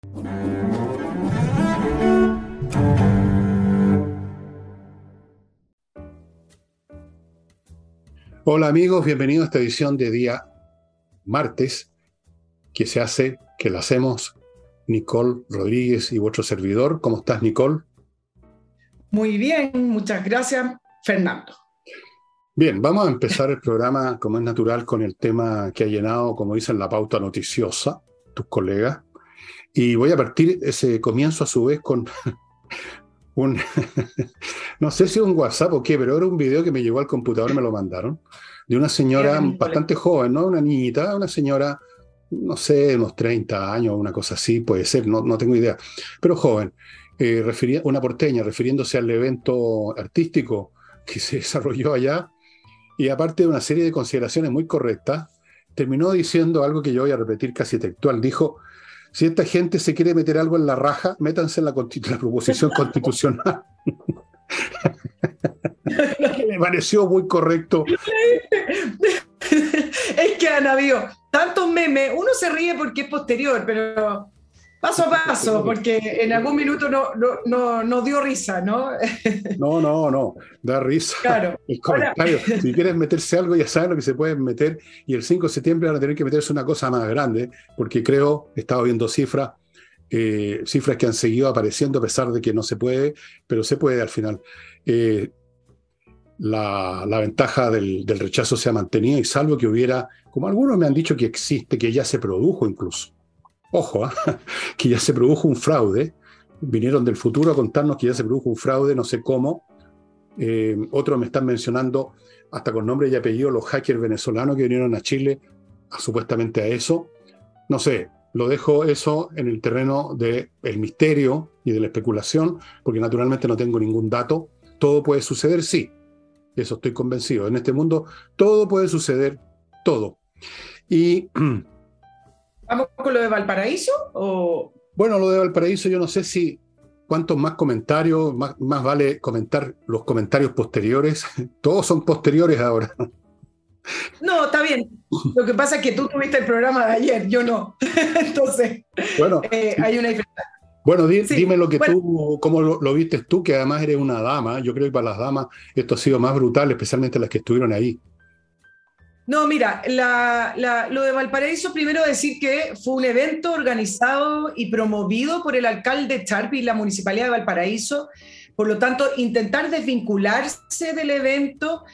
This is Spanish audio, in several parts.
Hola amigos, bienvenidos a esta edición de día martes que la hacemos Nicole Rodríguez y vuestro servidor. ¿Cómo estás, Nicole? Muy bien, muchas gracias, Fernando. Bien, vamos a empezar el programa, como es natural, con el tema que ha llenado, como dicen, la pauta noticiosa, tus colegas. Y voy a partir ese comienzo a su vez con un, no sé si es un WhatsApp o qué, pero era un video que me llegó al computador, me lo mandaron, de una señora bastante joven, ¿no? Una niñita, una señora, no sé, unos 30 años, una cosa así, puede ser, no tengo idea, pero joven, una porteña, refiriéndose al evento artístico que se desarrolló allá, y aparte de una serie de consideraciones muy correctas, terminó diciendo algo que yo voy a repetir casi textual. Dijo: si esta gente se quiere meter algo en la raja, métanse en la proposición constitucional. Que me pareció muy correcto. Es que han habido tantos memes, uno se ríe porque es posterior, pero paso a paso, porque en algún minuto no dio risa, ¿no? No, da risa. Claro. El comentario, ahora, si quieren meterse algo, ya saben lo que se pueden meter, y el 5 de septiembre van a tener que meterse una cosa más grande, porque creo, he estado viendo cifras que han seguido apareciendo a pesar de que no se puede, pero se puede al final. La ventaja del rechazo se ha mantenido, y salvo que hubiera, como algunos me han dicho que existe, que ya se produjo incluso. Ojo, que ya se produjo un fraude. Vinieron del futuro a contarnos que ya se produjo un fraude, no sé cómo. Otros me están mencionando hasta con nombre y apellido los hackers venezolanos que vinieron a Chile supuestamente a eso. No sé, lo dejo eso en el terreno del misterio y de la especulación, porque naturalmente no tengo ningún dato. Todo puede suceder, sí, eso estoy convencido. En este mundo todo puede suceder, todo. Y ¿vamos con lo de Valparaíso? ¿O? Bueno, lo de Valparaíso, yo no sé si cuántos más comentarios, más vale comentar los comentarios posteriores. Todos son posteriores ahora. No, está bien. Lo que pasa es que tú tuviste el programa de ayer, yo no. Entonces, bueno, hay una diferencia. Bueno, dime lo que tú, cómo lo viste tú, que además eres una dama. Yo creo que para las damas esto ha sido más brutal, especialmente las que estuvieron ahí. No, mira, lo de Valparaíso, primero decir que fue un evento organizado y promovido por el alcalde Charpi y la Municipalidad de Valparaíso. Por lo tanto, intentar desvincularse del evento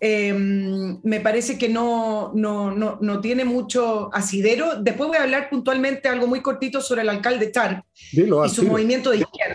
me parece que no tiene mucho asidero. Después voy a hablar puntualmente algo muy cortito sobre el alcalde Charp y su movimiento de izquierda.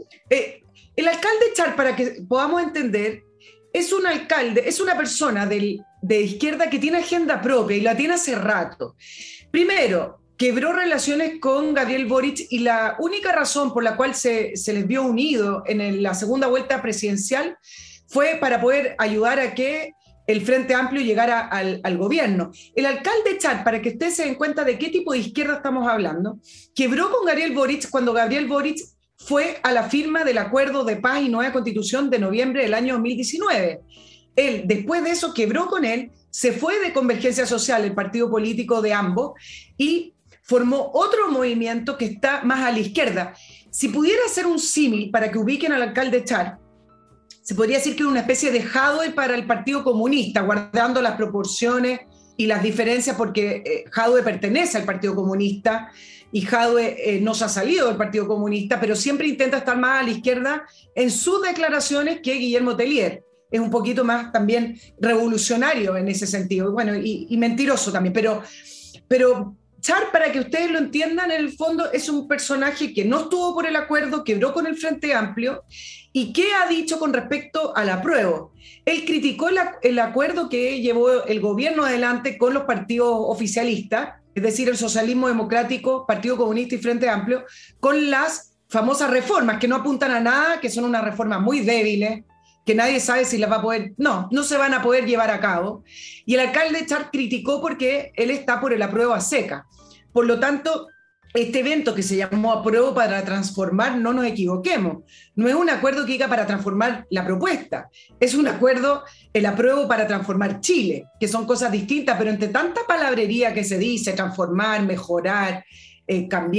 El alcalde Charp, para que podamos entender, es un alcalde, es una persona de izquierda que tiene agenda propia y la tiene hace rato. Primero, quebró relaciones con Gabriel Boric, y la única razón por la cual se les vio unido en la segunda vuelta presidencial fue para poder ayudar a que el Frente Amplio llegara al gobierno. El alcalde Charp, para que ustedes se den cuenta de qué tipo de izquierda estamos hablando, quebró con Gabriel Boric cuando Gabriel Boric fue a la firma del Acuerdo de Paz y Nueva Constitución de noviembre del año 2019. Él, después de eso, quebró con él, se fue de Convergencia Social, el partido político de ambos, y formó otro movimiento que está más a la izquierda. Si pudiera hacer un símil para que ubiquen al alcalde Charp, se podría decir que es una especie de Jadwe para el Partido Comunista, guardando las proporciones y las diferencias, porque Jadwe pertenece al Partido Comunista y Jadwe no se ha salido del Partido Comunista, pero siempre intenta estar más a la izquierda en sus declaraciones que Guillermo Tellier. Es un poquito más también revolucionario en ese sentido, bueno, y mentiroso también, pero Charp, para que ustedes lo entiendan, en el fondo es un personaje que no estuvo por el acuerdo, quebró con el Frente Amplio. ¿Y qué ha dicho con respecto al apruebo? Él criticó el acuerdo que llevó el gobierno adelante con los partidos oficialistas, es decir, el Socialismo Democrático, Partido Comunista y Frente Amplio, con las famosas reformas que no apuntan a nada, que son unas reformas muy débiles, que nadie sabe si las va a poder, no se van a poder llevar a cabo. Y el alcalde Charp criticó porque él está por el apruebo a seca. Por lo tanto, este evento que se llamó Apruebo para Transformar, no nos equivoquemos, no es un acuerdo que diga para transformar la propuesta, es un acuerdo, el apruebo para transformar Chile, que son cosas distintas, pero entre tanta palabrería que se dice, transformar, mejorar, cambiar,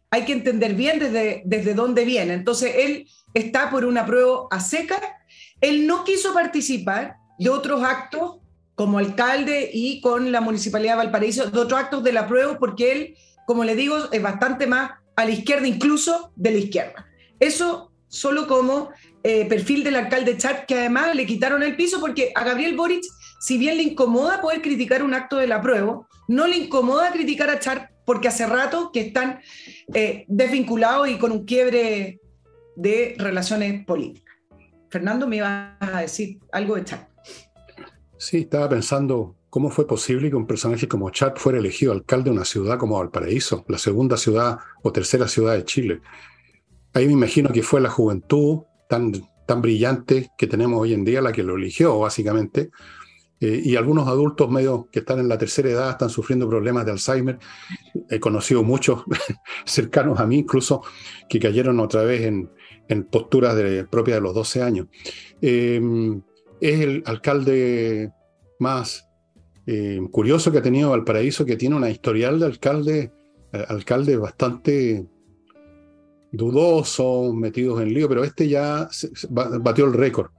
hay que entender bien desde dónde viene. Entonces, él está por un apruebo a seca. Él no quiso participar de otros actos como alcalde y con la Municipalidad de Valparaíso, de otros actos del apruebo, porque él, como le digo, es bastante más a la izquierda, incluso de la izquierda. Eso solo como perfil del alcalde Char, que además le quitaron el piso, porque a Gabriel Boric, si bien le incomoda poder criticar un acto del apruebo, no le incomoda criticar a Char porque hace rato que están desvinculados y con un quiebre de relaciones políticas. Fernando, me iba a decir algo de Char. Sí, estaba pensando cómo fue posible que un personaje como Char fuera elegido alcalde de una ciudad como Valparaíso, la segunda ciudad o tercera ciudad de Chile. Ahí me imagino que fue la juventud tan brillante que tenemos hoy en día la que lo eligió, básicamente. Y algunos adultos medio que están en la tercera edad están sufriendo problemas de Alzheimer. He conocido muchos cercanos a mí, incluso, que cayeron otra vez en posturas propias de los 12 años. Es el alcalde más curioso que ha tenido Valparaíso, que tiene una historial de alcalde bastante dudosos, metidos en lío, pero este ya batió el récord.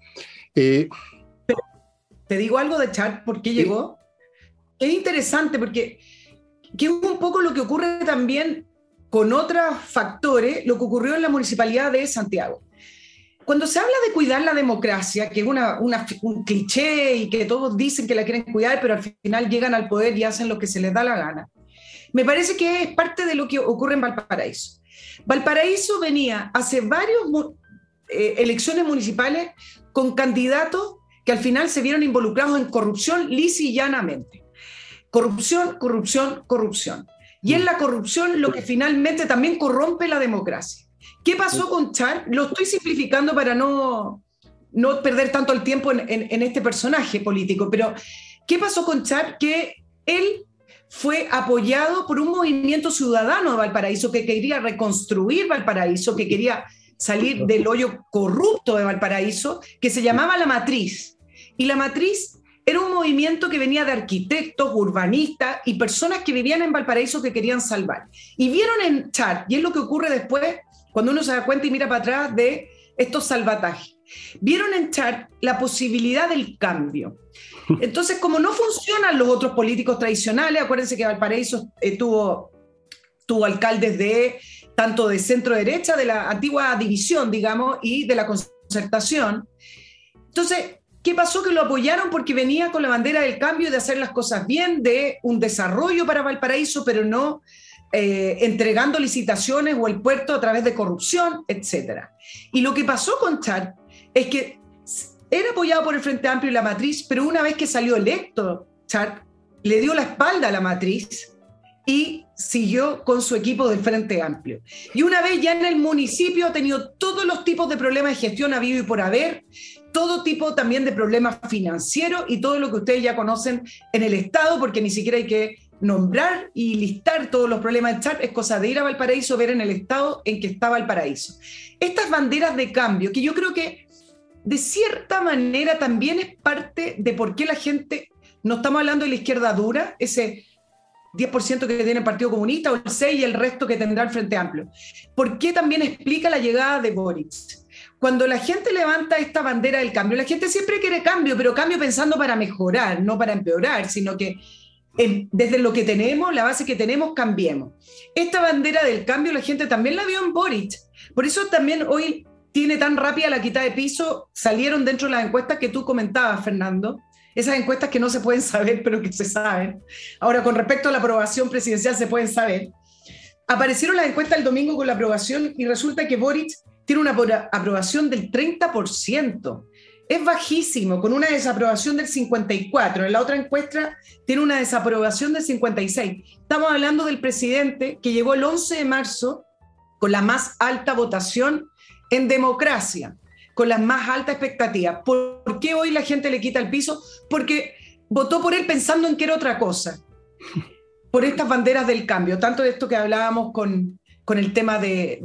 Te digo algo de Char, ¿por qué llegó? Es interesante porque que es un poco lo que ocurre también con otros factores, lo que ocurrió en la Municipalidad de Santiago. Cuando se habla de cuidar la democracia, que es un cliché y que todos dicen que la quieren cuidar, pero al final llegan al poder y hacen lo que se les da la gana, me parece que es parte de lo que ocurre en Valparaíso. Valparaíso venía hace varias elecciones municipales con candidatos que al final se vieron involucrados en corrupción lisa y llanamente. Corrupción, corrupción, corrupción. Y es la corrupción lo que finalmente también corrompe la democracia. ¿Qué pasó con Char? Lo estoy simplificando para no perder tanto el tiempo en este personaje político, pero ¿qué pasó con Char? Que él fue apoyado por un movimiento ciudadano de Valparaíso que quería reconstruir Valparaíso, que quería salir del hoyo corrupto de Valparaíso, que se llamaba La Matriz. Y La Matriz era un movimiento que venía de arquitectos, urbanistas y personas que vivían en Valparaíso que querían salvar. Y vieron en Char, y es lo que ocurre después, cuando uno se da cuenta y mira para atrás de estos salvatajes, vieron en Char la posibilidad del cambio. Entonces, como no funcionan los otros políticos tradicionales, acuérdense que Valparaíso tuvo alcaldes tanto de centro derecha, de la antigua división, digamos, y de la concertación. Entonces, ¿qué pasó? Que lo apoyaron porque venía con la bandera del cambio, de hacer las cosas bien, de un desarrollo para Valparaíso, pero no entregando licitaciones o el puerto a través de corrupción, etc. Y lo que pasó con Char es que era apoyado por el Frente Amplio y La Matriz, pero una vez que salió electo, Char le dio la espalda a La Matriz y siguió con su equipo del Frente Amplio. Y una vez ya en el municipio ha tenido todos los tipos de problemas de gestión habido y por haber, todo tipo también de problemas financieros y todo lo que ustedes ya conocen en el Estado, porque ni siquiera hay que nombrar y listar todos los problemas de Char, es cosa de ir a Valparaíso, ver en el estado en que está Valparaíso. Estas banderas de cambio, que yo creo que de cierta manera también es parte de por qué la gente, no estamos hablando de la izquierda dura, ese 10% que tiene el Partido Comunista o el 6% y el resto que tendrá el Frente Amplio. ¿Por qué también explica la llegada de Boric? Cuando la gente levanta esta bandera del cambio, la gente siempre quiere cambio, pero cambio pensando para mejorar, no para empeorar, sino que desde lo que tenemos, la base que tenemos, cambiemos. Esta bandera del cambio la gente también la vio en Boric. Por eso también hoy tiene tan rápida la quita de piso. Salieron dentro de las encuestas que tú comentabas, Fernando. Esas encuestas que no se pueden saber, pero que se saben. Ahora, con respecto a la aprobación presidencial, se pueden saber. Aparecieron las encuestas el domingo con la aprobación y resulta que Boric tiene una aprobación del 30%. Es bajísimo, con una desaprobación del 54%. En la otra encuesta tiene una desaprobación del 56%. Estamos hablando del presidente que llegó el 11 de marzo con la más alta votación en democracia, con las más altas expectativas. ¿Por qué hoy la gente le quita el piso? Porque votó por él pensando en que era otra cosa. Por estas banderas del cambio, tanto de esto que hablábamos con el tema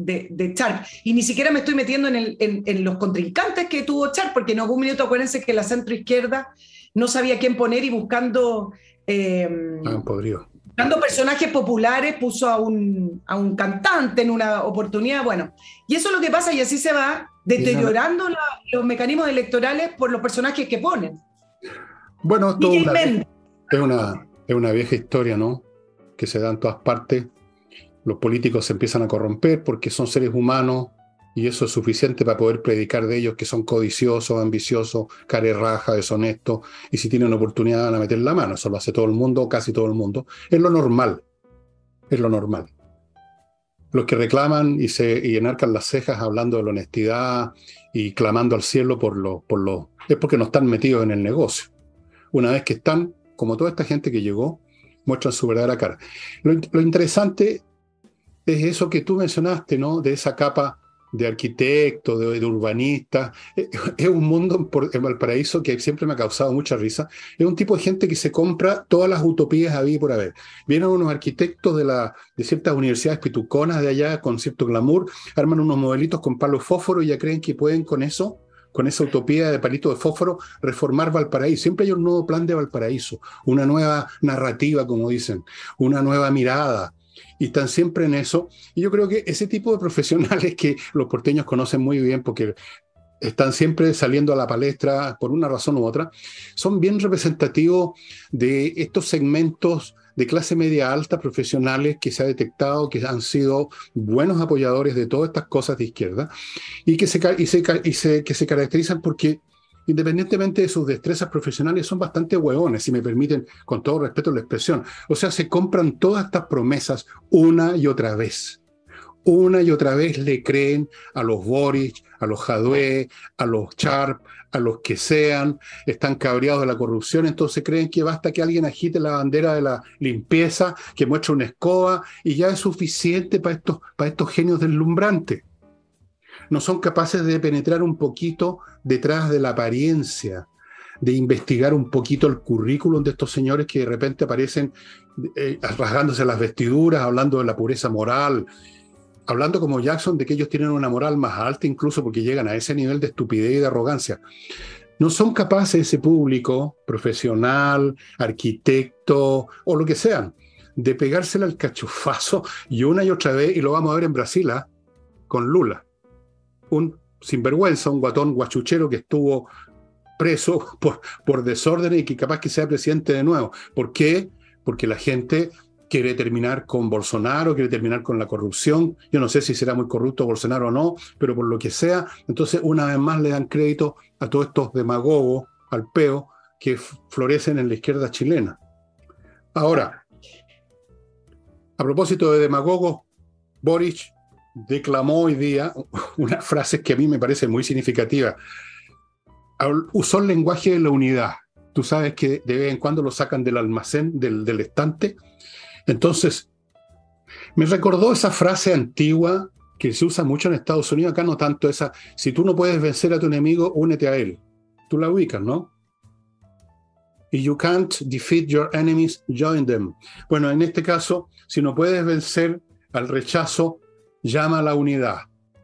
de Char. Y ni siquiera me estoy metiendo en los contrincantes que tuvo Char, porque en algún minuto acuérdense que la centroizquierda no sabía quién poner y buscando podrido. buscando personajes populares, puso a un cantante en una oportunidad, bueno, y eso es lo que pasa y así se va deteriorando los mecanismos electorales por los personajes que ponen. Bueno, esto Miguel Méndez. es una vieja historia, ¿no? Que se da en todas partes. Los políticos se empiezan a corromper porque son seres humanos y eso es suficiente para poder predicar de ellos que son codiciosos, ambiciosos, carerraja, deshonestos, y si tienen oportunidad van a meter la mano. Eso lo hace todo el mundo, casi todo el mundo. Es lo normal, es lo normal. Los que reclaman y enarcan las cejas hablando de la honestidad y clamando al cielo es porque no están metidos en el negocio. Una vez que están, como toda esta gente que llegó, muestran su verdadera cara. Lo interesante es eso que tú mencionaste, ¿no? De esa capa de arquitecto, de urbanista. Es un mundo en Valparaíso que siempre me ha causado mucha risa. Es un tipo de gente que se compra todas las utopías había y por haber. Vienen unos arquitectos de ciertas universidades pituconas de allá con cierto glamour, arman unos modelitos con palos fósforo y ya creen que pueden con eso, con esa utopía de palito de fósforo, reformar Valparaíso. Siempre hay un nuevo plan de Valparaíso, una nueva narrativa, como dicen, una nueva mirada. Y están siempre en eso. Y yo creo que ese tipo de profesionales que los porteños conocen muy bien porque están siempre saliendo a la palestra por una razón u otra, son bien representativos de estos segmentos de clase media alta profesionales que se ha detectado que han sido buenos apoyadores de todas estas cosas de izquierda y que se caracterizan porque independientemente de sus destrezas profesionales, son bastante hueones, si me permiten, con todo respeto la expresión. O sea, se compran todas estas promesas una y otra vez. Una y otra vez le creen a los Boric, a los Jadwe, a los Sharp, a los que sean, están cabreados de la corrupción, entonces creen que basta que alguien agite la bandera de la limpieza, que muestre una escoba, y ya es suficiente para estos genios deslumbrantes. No son capaces de penetrar un poquito detrás de la apariencia, de investigar un poquito el currículum de estos señores que de repente aparecen rasgándose las vestiduras, hablando de la pureza moral, hablando como Jackson de que ellos tienen una moral más alta incluso porque llegan a ese nivel de estupidez y de arrogancia. No son capaces ese público profesional, arquitecto o lo que sean, de pegársela al cachufazo y una y otra vez, y lo vamos a ver en Brasil, con Lula. Un sinvergüenza, un guatón guachuchero que estuvo preso por desorden y que capaz que sea presidente de nuevo. ¿Por qué? Porque la gente quiere terminar con Bolsonaro, quiere terminar con la corrupción. Yo no sé si será muy corrupto Bolsonaro o no, pero por lo que sea, entonces una vez más le dan crédito a todos estos demagogos al peo que florecen en la izquierda chilena. Ahora, a propósito de demagogos, Boric declamó hoy día una frase que a mí me parece muy significativa. Usó el lenguaje de la unidad. Tú sabes que de vez en cuando lo sacan del almacén, del estante. Entonces, me recordó esa frase antigua que se usa mucho en Estados Unidos, acá no tanto, esa, si tú no puedes vencer a tu enemigo, únete a él. Tú la ubicas, ¿no? If you can't defeat your enemies, join them. Bueno, en este caso, si no puedes vencer al rechazo, llama a la unidad.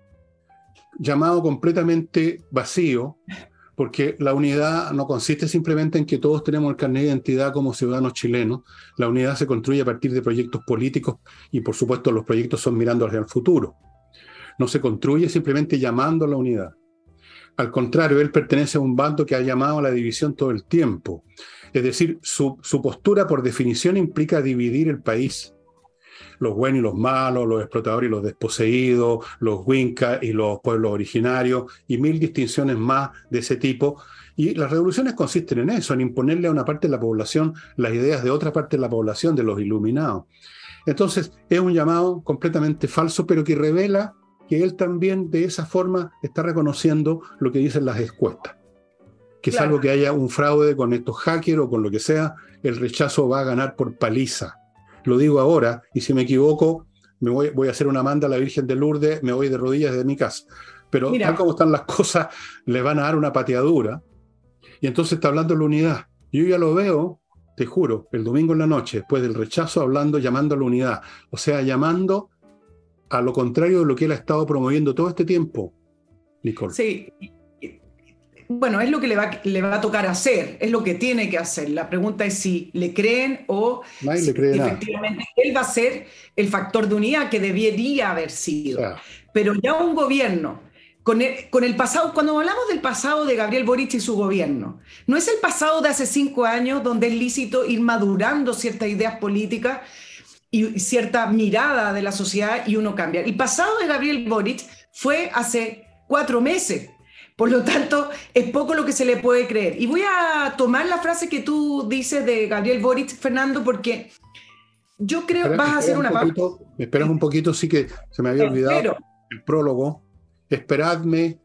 Llamado completamente vacío, porque la unidad no consiste simplemente en que todos tenemos el carnet de identidad como ciudadanos chilenos. La unidad se construye a partir de proyectos políticos y, por supuesto, los proyectos son mirando hacia el futuro. No se construye simplemente llamando a la unidad. Al contrario, él pertenece a un bando que ha llamado a la división todo el tiempo. Es decir, su postura, por definición, implica dividir el país. Los buenos y los malos, los explotadores y los desposeídos, los huincas y los pueblos originarios, y mil distinciones más de ese tipo. Y las revoluciones consisten en eso, en imponerle a una parte de la población las ideas de otra parte de la población, de los iluminados. Entonces, es un llamado completamente falso, pero que revela que él también de esa forma está reconociendo lo que dicen las encuestas. Que Claro. salvo que haya un fraude con estos hackers o con lo que sea, el rechazo va a ganar por paliza. Lo digo ahora, y si me equivoco, voy a hacer una manda a la Virgen de Lourdes, me voy de rodillas de mi casa. Pero Mira, tal como están las cosas, le van a dar una pateadura, y entonces está hablando de la unidad. Yo ya lo veo, te juro, el domingo en la noche, después del rechazo, llamando a la unidad. O sea, llamando a lo contrario de lo que él ha estado promoviendo todo este tiempo, Nicole. sí, bueno, es lo que le va a tocar hacer, es lo que tiene que hacer. La pregunta es si le creen o Nadie le si cree nada. efectivamente él va a ser el factor de unidad que debería haber O sido. sea, Pero ya un gobierno, con el pasado, cuando hablamos del pasado de Gabriel Boric y su gobierno, no es el pasado de hace 5 años donde es lícito ir madurando ciertas ideas políticas y cierta mirada de la sociedad y uno cambia. El pasado de Gabriel Boric fue hace 4 meses. Por lo tanto, es poco lo que se le puede creer. Y voy a tomar la frase que tú dices de Gabriel Boric, Fernando, porque yo creo, vas a hacer una pausa. me esperas un poquito, sí que se me había olvidado el prólogo. Esperadme.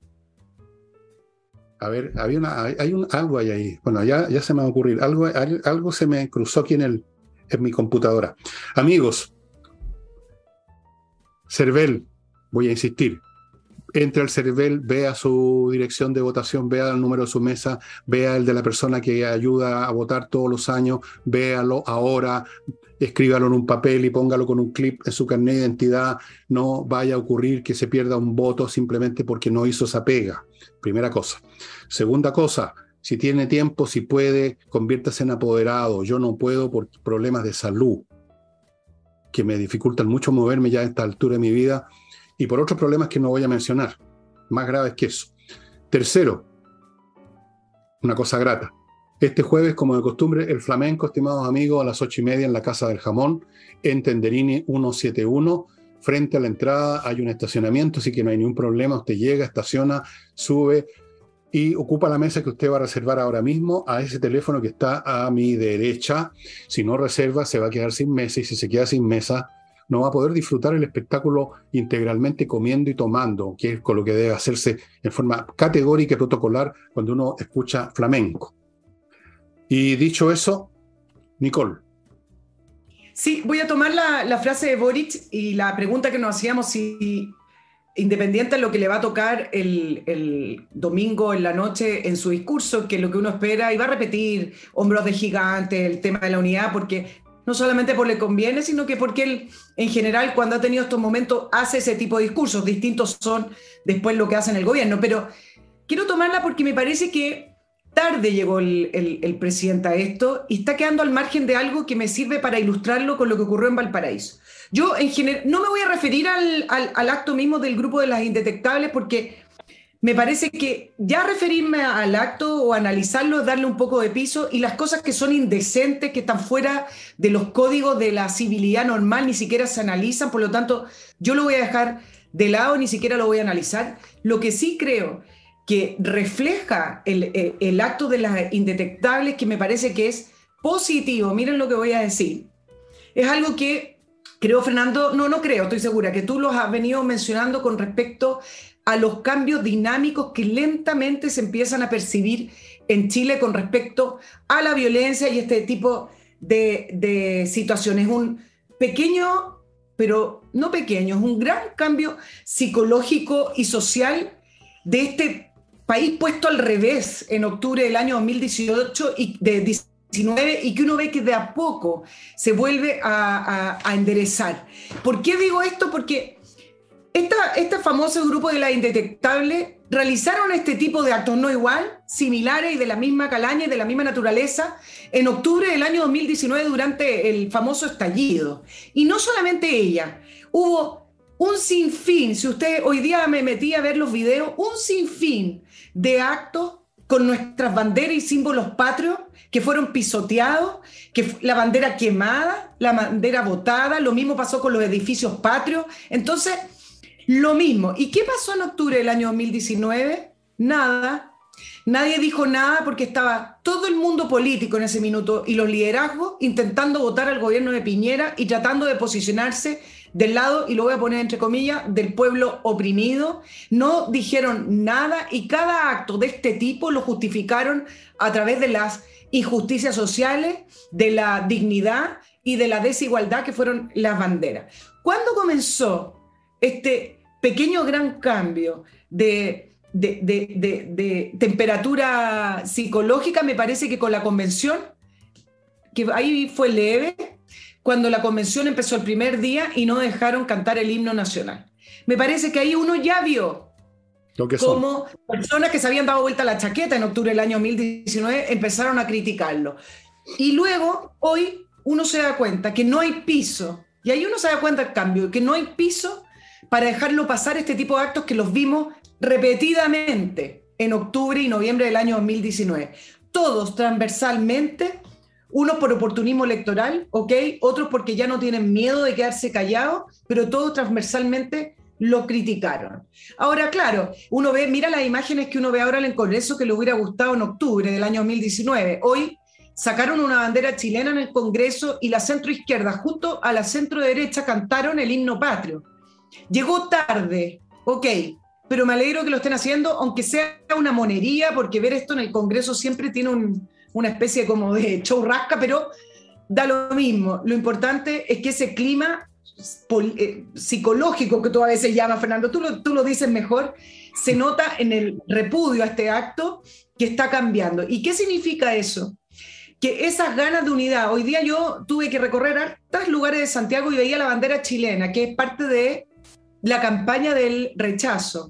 A ver, algo hay ahí. Bueno, ya se me va a ocurrir. Algo se me cruzó aquí en mi computadora. Amigos, CERVEL, voy a insistir. Entre al CERVEL, vea su dirección de votación, vea el número de su mesa, vea el de la persona que ayuda a votar todos los años, véalo ahora, escríbalo en un papel y póngalo con un clip en su carnet de identidad. No vaya a ocurrir que se pierda un voto simplemente porque no hizo esa pega. Primera cosa. Segunda cosa, si tiene tiempo, si puede, conviértase en apoderado. Yo no puedo por problemas de salud que me dificultan mucho moverme ya a esta altura de mi vida, y por otros problemas que no voy a mencionar, más graves que eso. Tercero, una cosa grata. Este jueves, como de costumbre, el flamenco, estimados amigos, a las 8:30 en la Casa del Jamón, en Tenderini 171. Frente a la entrada hay un estacionamiento, así que no hay ningún problema. Usted llega, estaciona, sube y ocupa la mesa que usted va a reservar ahora mismo a ese teléfono que está a mi derecha. Si no reserva, se va a quedar sin mesa, y si se queda sin mesa, no va a poder disfrutar el espectáculo integralmente comiendo y tomando, que es con lo que debe hacerse en forma categórica y protocolar cuando uno escucha flamenco. Y dicho eso, Nicole. Sí, voy a tomar la frase de Boric y la pregunta que nos hacíamos, si independiente de lo que le va a tocar el domingo en la noche en su discurso, que es lo que uno espera, y va a repetir hombros de gigante, el tema de la unidad, porque no solamente porque le conviene, sino que porque él, en general, cuando ha tenido estos momentos, hace ese tipo de discursos. Distintos son después lo que hace en el gobierno. Pero quiero tomarla porque me parece que tarde llegó el presidente a esto y está quedando al margen de algo que me sirve para ilustrarlo con lo que ocurrió en Valparaíso. Yo, en general, no me voy a referir al acto mismo del grupo de las indetectables, porque me parece que ya referirme al acto o analizarlo es darle un poco de piso, y las cosas que son indecentes, que están fuera de los códigos de la civilidad normal, ni siquiera se analizan. Por lo tanto, yo lo voy a dejar de lado, ni siquiera lo voy a analizar. Lo que sí creo que refleja el acto de las indetectables, que me parece que es positivo, miren lo que voy a decir, es algo que creo, Fernando, no creo, estoy segura que tú los has venido mencionando con respecto a los cambios dinámicos que lentamente se empiezan a percibir en Chile con respecto a la violencia y este tipo de situaciones. Un pequeño, pero no pequeño, es un gran cambio psicológico y social de este país puesto al revés en octubre del año 2018 y de 19, y que uno ve que de a poco se vuelve a enderezar. ¿Por qué digo esto? Porque este famoso grupo de la indetectable realizaron este tipo de actos, no igual, similares y de la misma calaña y de la misma naturaleza, en octubre del año 2019 durante el famoso estallido. Y no solamente ella, hubo un sinfín, si usted hoy día me metí a ver los videos, un sinfín de actos con nuestras banderas y símbolos patrios que fueron pisoteados, que la bandera quemada, la bandera botada, lo mismo pasó con los edificios patrios. Entonces, lo mismo. ¿Y qué pasó en octubre del año 2019? Nada. Nadie dijo nada porque estaba todo el mundo político en ese minuto y los liderazgos intentando votar al gobierno de Piñera y tratando de posicionarse del lado, y lo voy a poner entre comillas, del pueblo oprimido. No dijeron nada y cada acto de este tipo lo justificaron a través de las injusticias sociales, de la dignidad y de la desigualdad que fueron las banderas. ¿Cuándo comenzó este pequeño gran cambio de temperatura psicológica? Me parece que con la convención, que ahí fue leve, cuando la convención empezó el primer día y no dejaron cantar el himno nacional. Me parece que ahí uno ya vio Lo que son. Como personas que se habían dado vuelta la chaqueta en octubre del año 2019 empezaron a criticarlo. Y luego, hoy, uno se da cuenta que no hay piso, y ahí uno se da cuenta, al cambio, que no hay piso para dejarlo pasar este tipo de actos que los vimos repetidamente en octubre y noviembre del año 2019. Todos transversalmente, unos por oportunismo electoral, ¿ok? Otros porque ya no tienen miedo de quedarse callados, pero todos transversalmente lo criticaron. Ahora, claro, uno ve, mira las imágenes que uno ve ahora en el Congreso que le hubiera gustado en octubre del año 2019. Hoy sacaron una bandera chilena en el Congreso y la centroizquierda, junto a la centroderecha, cantaron el himno patrio. Llegó tarde, ok, pero me alegro que lo estén haciendo, aunque sea una monería, porque ver esto en el Congreso siempre tiene una especie como de show rasca, pero da lo mismo. Lo importante es que ese clima psicológico que tú a veces llamas, Fernando, tú lo dices mejor, se nota en el repudio a este acto que está cambiando. ¿Y qué significa eso? Que esas ganas de unidad, hoy día yo tuve que recorrer hartos lugares de Santiago y veía la bandera chilena, que es parte de la campaña del rechazo.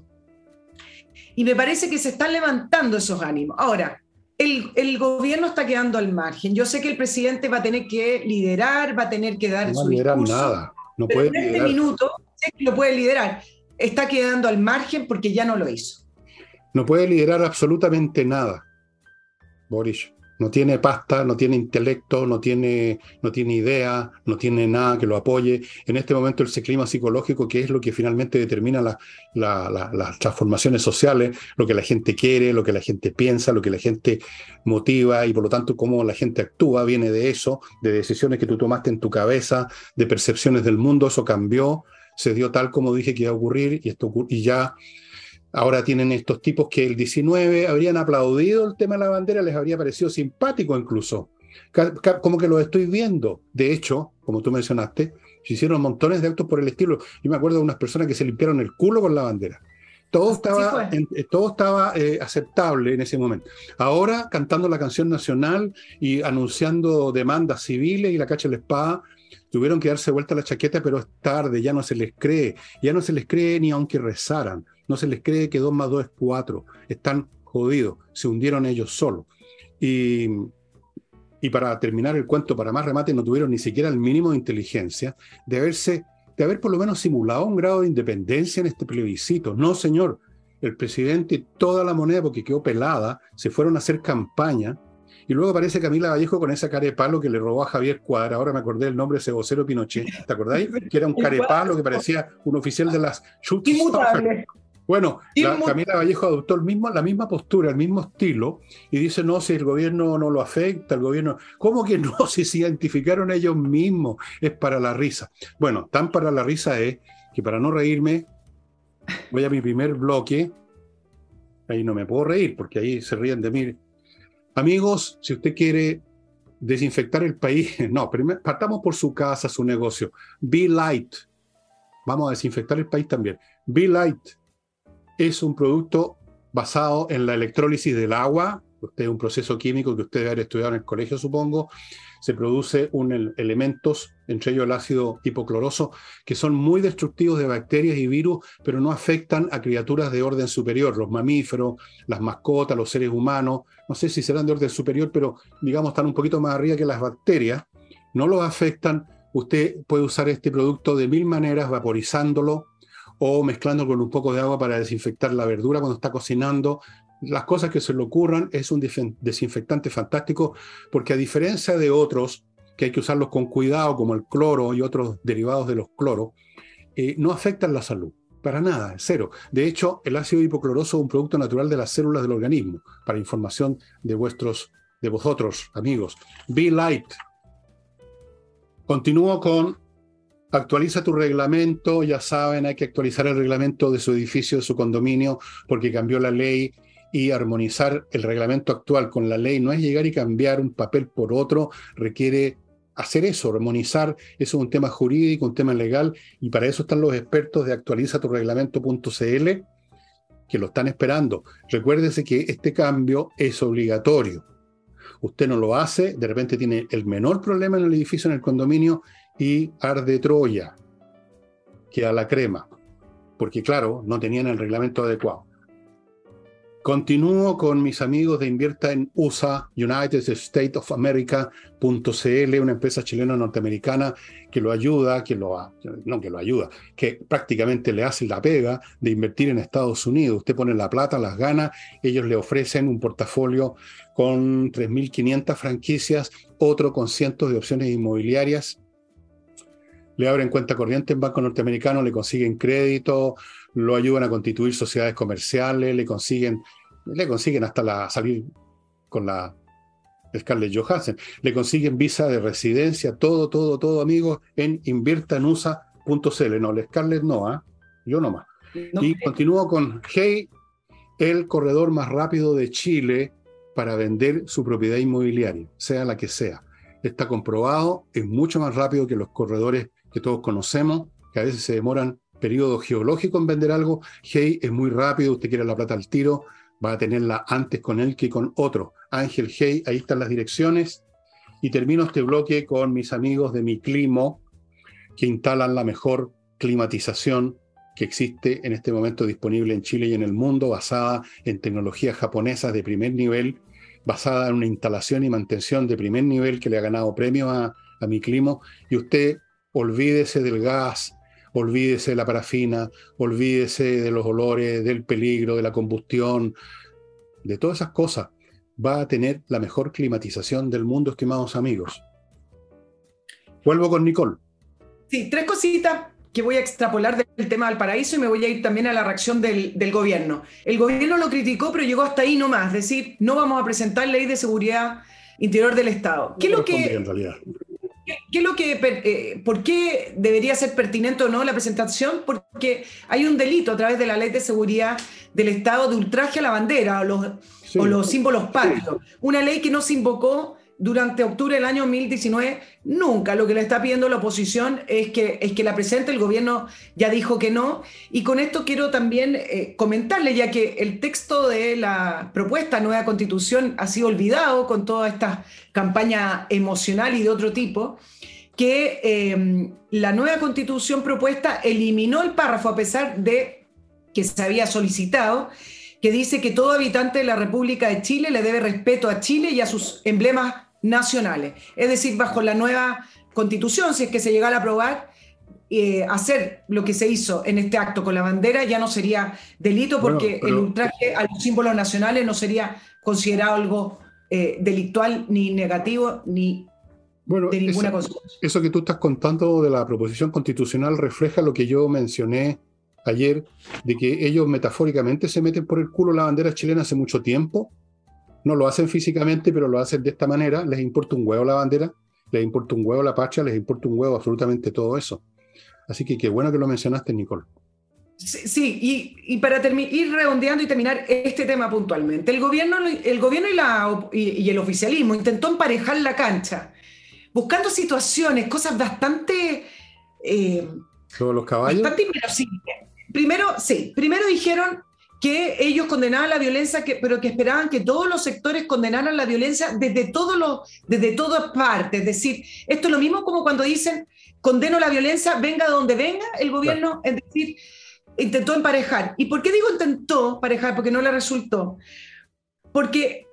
Y me parece que se están levantando esos ánimos. Ahora, el gobierno está quedando al margen. Yo sé que el presidente va a tener que liderar, va a tener que dar su discurso. Nada. No pero puede en este liderar. minuto, sé que lo puede liderar. Está quedando al margen porque ya no lo hizo. No puede liderar absolutamente nada, Boris. No tiene pasta, no tiene intelecto, no tiene idea, no tiene nada que lo apoye. En este momento ese clima psicológico, que es lo que finalmente determina las transformaciones sociales, lo que la gente quiere, lo que la gente piensa, lo que la gente motiva y por lo tanto cómo la gente actúa, viene de eso, de decisiones que tú tomaste en tu cabeza, de percepciones del mundo. Eso cambió, se dio tal como dije que iba a ocurrir y ya. Ahora tienen estos tipos que el 19 habrían aplaudido el tema de la bandera, les habría parecido simpático incluso. Como que lo estoy viendo. De hecho, como tú mencionaste, se hicieron montones de actos por el estilo. Yo me acuerdo de unas personas que se limpiaron el culo con la bandera. Todo estaba aceptable en ese momento. Ahora, cantando la canción nacional y anunciando demandas civiles y la cacha de la espada, tuvieron que darse vuelta la chaqueta, pero es tarde, ya no se les cree. Ya no se les cree ni aunque rezaran. No se les cree que 2 más 2 es 4. Están jodidos. Se hundieron ellos solos. Y para terminar el cuento, para más remate, no tuvieron ni siquiera el mínimo de inteligencia de haber por lo menos simulado un grado de independencia en este plebiscito. No, señor. El presidente y toda la moneda, porque quedó pelada, se fueron a hacer campaña. Y luego aparece Camila Vallejo con esa carepalo que le robó a Javier Cuadra. Ahora me acordé del nombre, ese vocero Pinochet. ¿Te acordáis? Que era un carepalo que parecía un oficial de las Schutzstaffel. Bueno, Camila Vallejo adoptó la misma postura, el mismo estilo, y dice, no, si el gobierno no lo afecta, el gobierno... ¿Cómo que no? Si se identificaron ellos mismos, es para la risa. Bueno, tan para la risa es que para no reírme, voy a mi primer bloque, ahí no me puedo reír, porque ahí se ríen de mí. Amigos, si usted quiere desinfectar el país, no, primero partamos por su casa, su negocio. Be Light, vamos a desinfectar el país también. Be Light es un producto basado en la electrólisis del agua. Usted es un proceso químico que usted debe haber estudiado en el colegio, supongo. Se produce elementos, entre ellos el ácido hipocloroso, que son muy destructivos de bacterias y virus, pero no afectan a criaturas de orden superior, los mamíferos, las mascotas, los seres humanos. No sé si serán de orden superior, pero digamos están un poquito más arriba que las bacterias. No los afectan. Usted puede usar este producto de 1000 maneras, vaporizándolo, o mezclando con un poco de agua para desinfectar la verdura cuando está cocinando. Las cosas que se le ocurran. Es un desinfectante fantástico, porque a diferencia de otros, que hay que usarlos con cuidado, como el cloro y otros derivados de los cloros, no afectan la salud, para nada, cero. De hecho, el ácido hipocloroso es un producto natural de las células del organismo, para información de vosotros, amigos. Be Light. Continúo con... Actualiza tu reglamento. Ya saben, hay que actualizar el reglamento de su edificio, de su condominio, porque cambió la ley, y armonizar el reglamento actual con la ley no es llegar y cambiar un papel por otro, requiere hacer eso, armonizar. Eso es un tema jurídico, un tema legal, y para eso están los expertos de actualizatureglamento.cl, que lo están esperando. Recuérdese que este cambio es obligatorio. Usted no lo hace, de repente tiene el menor problema en el edificio, en el condominio, y arde Troya, queda la crema, porque claro, no tenían el reglamento adecuado. Continúo con mis amigos de Invierta en USA, United States of America.cl, una empresa chileno-norteamericana que lo ayuda, que prácticamente le hace la pega de invertir en Estados Unidos. Usted pone la plata, las gana, ellos le ofrecen un portafolio con 3.500 franquicias, otro con cientos de opciones inmobiliarias. Le abren cuenta corriente en banco norteamericano, le consiguen crédito, lo ayudan a constituir sociedades comerciales, le consiguen hasta salir con la Scarlett Johansson, le consiguen visa de residencia, todo, amigos, en inviertanusa.cl. No, la Scarlett no, yo nomás. No. Y continúo con Hey, el corredor más rápido de Chile para vender su propiedad inmobiliaria, sea la que sea. Está comprobado, es mucho más rápido que los corredores que todos conocemos, que a veces se demoran periodo geológico en vender algo. Hey es muy rápido, usted quiere la plata al tiro, va a tenerla antes con él que con otro. Ángel Hey, ahí están las direcciones. Y termino este bloque con mis amigos de Miclimo, que instalan la mejor climatización que existe en este momento disponible en Chile y en el mundo, basada en tecnologías japonesas de primer nivel, basada en una instalación y mantención de primer nivel que le ha ganado premio a Miclimo. Y usted olvídese del gas, olvídese de la parafina, olvídese de los olores, del peligro, de la combustión, de todas esas cosas. Va a tener la mejor climatización del mundo, estimados amigos. Vuelvo con Nicole. Sí, 3 cositas que voy a extrapolar del tema del Valparaíso y me voy a ir también a la reacción del gobierno. El gobierno lo criticó, pero llegó hasta ahí nomás, es decir, no vamos a presentar ley de seguridad interior del Estado. ¿Qué es lo que... En realidad. ¿Por qué debería ser pertinente o no la presentación? Porque hay un delito a través de la Ley de Seguridad del Estado de ultraje a la bandera o los símbolos patrios. Una ley que no se invocó durante octubre del año 2019 nunca. Lo que le está pidiendo la oposición es que la presente. El gobierno ya dijo que no. Y con esto quiero también comentarle, ya que el texto de la propuesta nueva constitución ha sido olvidado con toda esta campaña emocional y de otro tipo, que la nueva constitución propuesta eliminó el párrafo, a pesar de que se había solicitado, que dice que todo habitante de la República de Chile le debe respeto a Chile y a sus emblemas nacionales. Es decir, bajo la nueva constitución, si es que se llegara a aprobar, hacer lo que se hizo en este acto con la bandera ya no sería delito, porque el ultraje a los símbolos nacionales no sería considerado algo delictual, ni negativo, ni de ninguna consecuencia. Eso que tú estás contando de la proposición constitucional refleja lo que yo mencioné ayer, de que ellos metafóricamente se meten por el culo la bandera chilena hace mucho tiempo. No lo hacen físicamente, pero lo hacen de esta manera. Les importa un huevo la bandera, les importa un huevo la patria, les importa un huevo absolutamente todo eso. Así que qué bueno que lo mencionaste, Nicole. Sí, y para ir redondeando y terminar este tema puntualmente, el gobierno y el oficialismo intentó emparejar la cancha, buscando situaciones, cosas bastante... ¿Todos los caballos? Bastante inverosímiles. Primero dijeron que ellos condenaban la violencia, pero que esperaban que todos los sectores condenaran la violencia desde todas partes. Es decir, esto es lo mismo como cuando dicen condeno la violencia, venga de donde venga. El gobierno, es decir, intentó emparejar. ¿Y por qué digo intentó emparejar? Porque no le resultó. Porque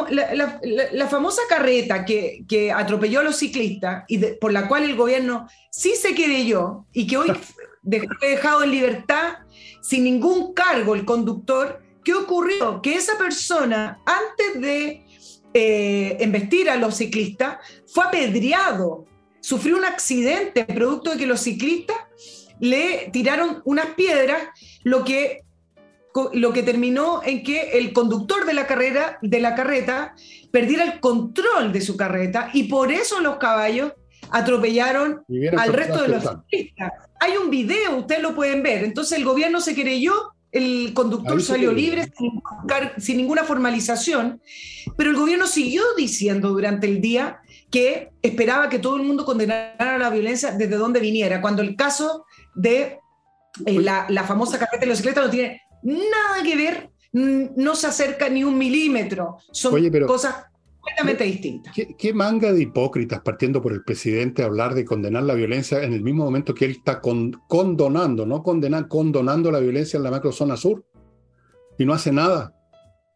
la famosa carreta que atropelló a los ciclistas y por la cual el gobierno sí se querelló y que hoy fue dejado en libertad sin ningún cargo el conductor, ¿qué ocurrió? Que esa persona, antes de embestir a los ciclistas, fue apedreado, sufrió un accidente producto de que los ciclistas le tiraron unas piedras, lo que terminó en que el conductor de la carreta perdiera el control de su carreta y por eso los caballos atropellaron al resto de los ciclistas. Hay un video, ustedes lo pueden ver. Entonces el gobierno se querelló, el conductor salió libre sin ninguna formalización, pero el gobierno siguió diciendo durante el día que esperaba que todo el mundo condenara la violencia desde donde viniera, cuando el caso de la famosa carreta de los ciclistas no tiene nada que ver, no se acerca ni un milímetro. Son cosas completamente distintas. ¿Qué manga de hipócritas, partiendo por el presidente, hablar de condenar la violencia en el mismo momento que él está condonando la violencia en la macrozona sur y no hace nada?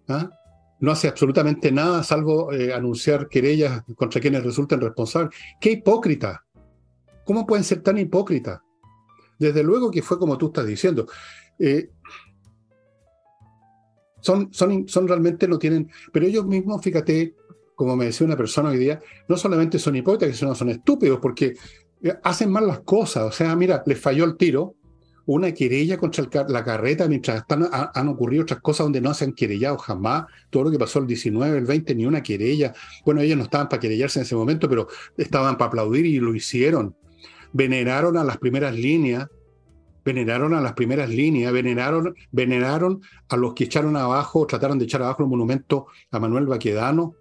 ¿Ah? No hace absolutamente nada salvo anunciar querellas contra quienes resulten responsables. ¡Qué hipócrita! ¿Cómo pueden ser tan hipócritas? Desde luego que fue como tú estás diciendo. Eh, son realmente no tienen, pero ellos mismos, fíjate, como me decía una persona hoy día, no solamente son hipócritas, sino son estúpidos, porque hacen mal las cosas. O sea, mira, les falló el tiro, una querella contra la carreta, mientras han ocurrido otras cosas donde no se han querellado jamás. Todo lo que pasó el 19, el 20, ni una querella. Bueno, ellos no estaban para querellarse en ese momento, pero estaban para aplaudir y lo hicieron. Veneraron a las primeras líneas, veneraron a los que echaron abajo, trataron de echar abajo el monumento a Manuel Baquedano,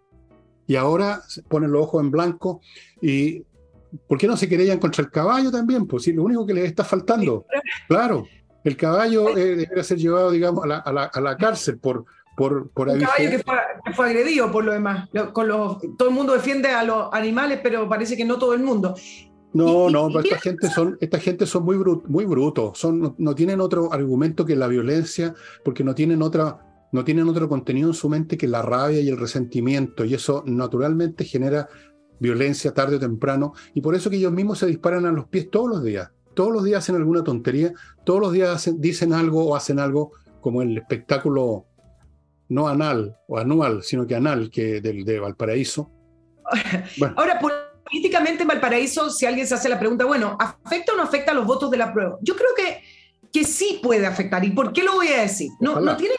y ahora ponen los ojos en blanco. Y ¿por qué no se querellan contra el caballo también? Pues sí, lo único que les está faltando. Claro, el caballo debería ser llevado, digamos, a la cárcel por un caballo que fue agredido por lo demás. Todo el mundo defiende a los animales, pero parece que no todo el mundo. No, esta gente son muy brutos, no tienen otro argumento que la violencia, porque no tienen otro contenido en su mente que la rabia y el resentimiento, y eso naturalmente genera violencia tarde o temprano, y por eso que ellos mismos se disparan a los pies todos los días hacen alguna tontería, todos los días dicen algo o hacen algo, como el espectáculo no anal o anual, sino que anal, de Valparaíso. Bueno. Ahora, políticamente en Valparaíso, si alguien se hace la pregunta, bueno, ¿afecta o no afecta a los votos del apruebo? Yo creo que sí puede afectar. ¿Y por qué lo voy a decir? No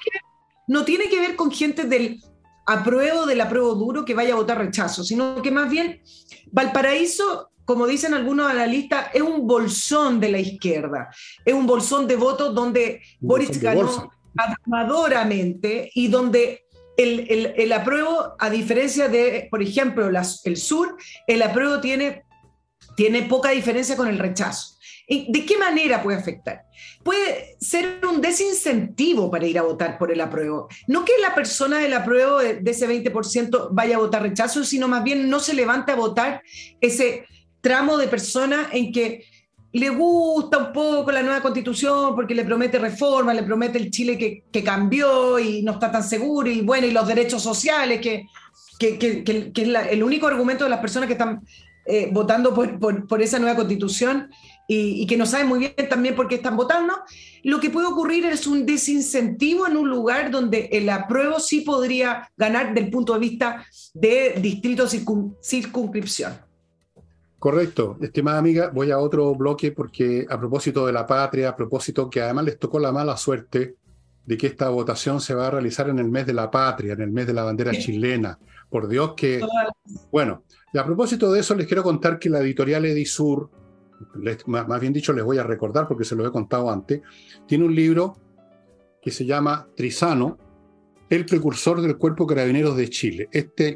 tiene que ver con gente del apruebo duro que vaya a votar rechazo, sino que más bien Valparaíso, como dicen algunos analistas, es un bolsón de la izquierda, es un bolsón de votos donde Boric ganó abrumadoramente y donde el apruebo, a diferencia de, por ejemplo, el sur, el apruebo tiene poca diferencia con el rechazo. ¿De qué manera puede afectar? Puede ser un desincentivo para ir a votar por el apruebo. No que la persona del apruebo de ese 20% vaya a votar rechazo, sino más bien no se levanta a votar ese tramo de personas en que le gusta un poco la nueva constitución porque le promete reforma, le promete el Chile que cambió y no está tan seguro, y bueno, y los derechos sociales, que es el único argumento de las personas que están votando por esa nueva constitución y que no saben muy bien también por qué están votando. Lo que puede ocurrir es un desincentivo en un lugar donde el apruebo sí podría ganar del punto de vista de distrito circunscripción. Correcto, estimada amiga, voy a otro bloque porque a propósito de la patria, a propósito que además les tocó la mala suerte de que esta votación se va a realizar en el mes de la patria, en el mes de la bandera chilena. Por Dios que... Bueno, y a propósito de eso les quiero contar que la editorial Edisur, más bien dicho les voy a recordar porque se lo he contado antes, tiene un libro que se llama Trizano, el precursor del Cuerpo Carabineros de Chile.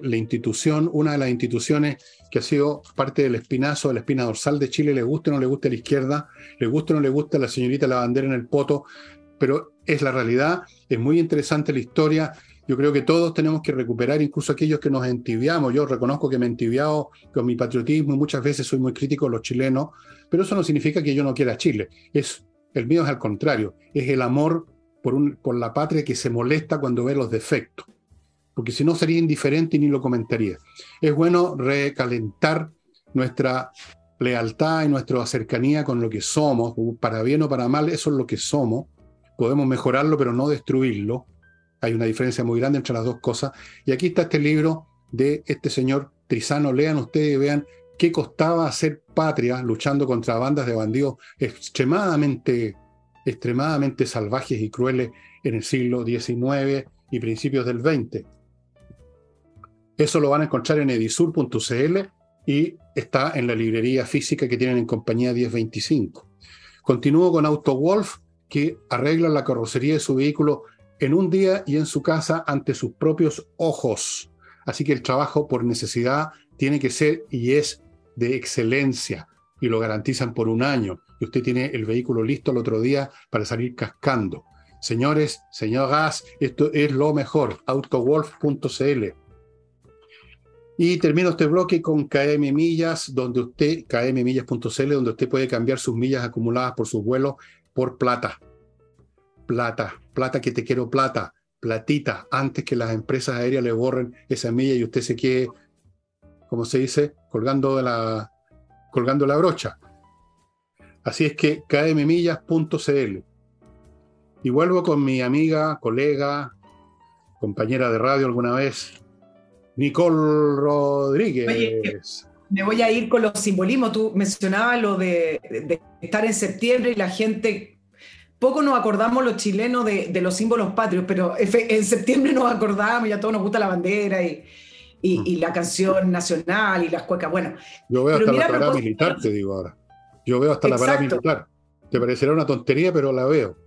Una de las instituciones que ha sido parte del espinazo, de la espina dorsal de Chile, le guste o no le guste a la izquierda, le guste o no le guste a la señorita la bandera en el poto, pero es la realidad, es muy interesante la historia. Yo creo que todos tenemos que recuperar, incluso aquellos que nos entibiamos. Yo reconozco que me he entibiado con mi patriotismo y muchas veces soy muy crítico de los chilenos, pero eso no significa que yo no quiera a Chile. El mío es al contrario, es el amor por la patria que se molesta cuando ve los defectos, porque si no sería indiferente y ni lo comentaría. Es bueno recalentar nuestra lealtad y nuestra cercanía con lo que somos, para bien o para mal, eso es lo que somos. Podemos mejorarlo, pero no destruirlo. Hay una diferencia muy grande entre las dos cosas. Y aquí está este libro de este señor Trizano. Lean ustedes y vean qué costaba hacer patria luchando contra bandas de bandidos extremadamente salvajes y crueles en el siglo XIX y principios del XX. Eso lo van a encontrar en edisur.cl y está en la librería física que tienen en Compañía 1025. Continúo con AutoWolf, que arregla la carrocería de su vehículo en un día y en su casa ante sus propios ojos. Así que el trabajo por necesidad tiene que ser y es de excelencia, y lo garantizan por un año. Y usted tiene el vehículo listo al otro día para salir cascando. Señores, señoras, esto es lo mejor. Autowolf.cl. Y termino este bloque con KM Millas, kmmillas.cl, donde usted puede cambiar sus millas acumuladas por sus vuelos por plata. Plata que te quiero plata. platita antes que las empresas aéreas le borren esa milla y usted se quede, como se dice, colgando la brocha. Así es que kmmillas.cl. Y vuelvo con mi amiga, colega, compañera de radio alguna vez, Nicole Rodríguez. Oye, me voy a ir con los simbolismos. Tú mencionabas lo de estar en septiembre y la gente, poco nos acordamos los chilenos de los símbolos patrios, pero en septiembre nos acordamos y a todos nos gusta la bandera y la canción nacional y las cuecas. Bueno, yo veo hasta la parada militar, te digo ahora. Yo veo hasta la parada militar. Te parecerá una tontería, pero la veo.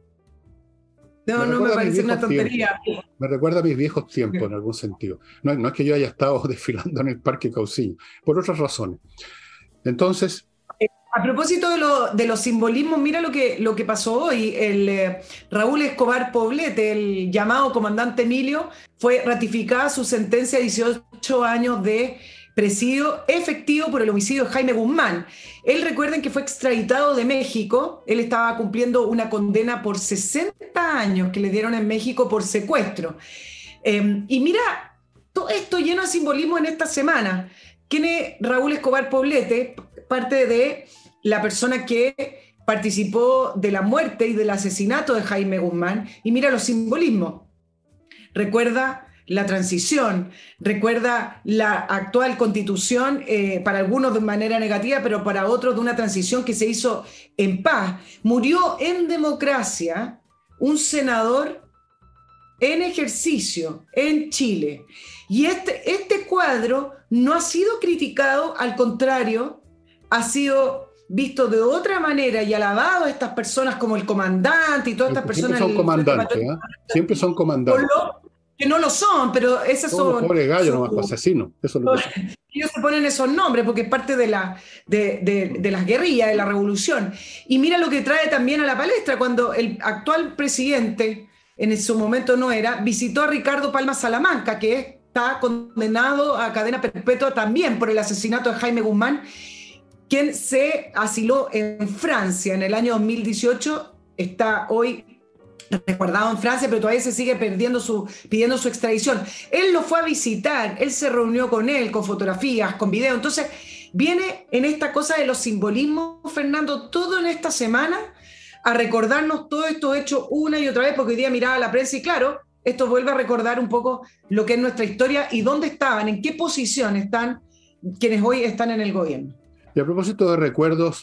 No me parece una tontería. Me recuerda a mis viejos tiempos en algún sentido. No es que yo haya estado desfilando en el Parque Cauciño, por otras razones. Entonces... A propósito de los simbolismos, mira lo que pasó hoy. Raúl Escobar Poblete, el llamado comandante Emilio, fue ratificada su sentencia de 18 años de presidio efectivo por el homicidio de Jaime Guzmán. Él, recuerden que fue extraditado de México. Él estaba cumpliendo una condena por 60 años que le dieron en México por secuestro. Y mira, todo esto lleno de simbolismo en esta semana. ¿Quién es Raúl Escobar Poblete? Parte de la persona que participó de la muerte y del asesinato de Jaime Guzmán. Y mira los simbolismos. Recuerda la transición, recuerda la actual constitución, para algunos de manera negativa, pero para otros de una transición que se hizo en paz. Murió en democracia un senador en ejercicio en Chile. Y este cuadro no ha sido criticado, al contrario, ha sido visto de otra manera y alabado a estas personas como el comandante y todas estas personas. Siempre son comandantes, ¿eh? Siempre son comandantes. Que no lo son, pero esas son... Los pobres gallos, nomás asesinos. Eso es lo que son. Ellos se ponen esos nombres porque es parte de las guerrillas, de la revolución. Y mira lo que trae también a la palestra, cuando el actual presidente, en su momento no era, visitó a Ricardo Palma Salamanca, que está condenado a cadena perpetua también por el asesinato de Jaime Guzmán, quien se asiló en Francia en el año 2018, está hoy resguardado en Francia, pero todavía se sigue pidiendo su extradición. Él lo fue a visitar, él se reunió con él, con fotografías, con video. Entonces, viene en esta cosa de los simbolismos, Fernando, todo en esta semana, a recordarnos todo esto hecho una y otra vez, porque hoy día miraba la prensa y claro, esto vuelve a recordar un poco lo que es nuestra historia y dónde estaban, en qué posición están quienes hoy están en el gobierno. Y a propósito de recuerdos,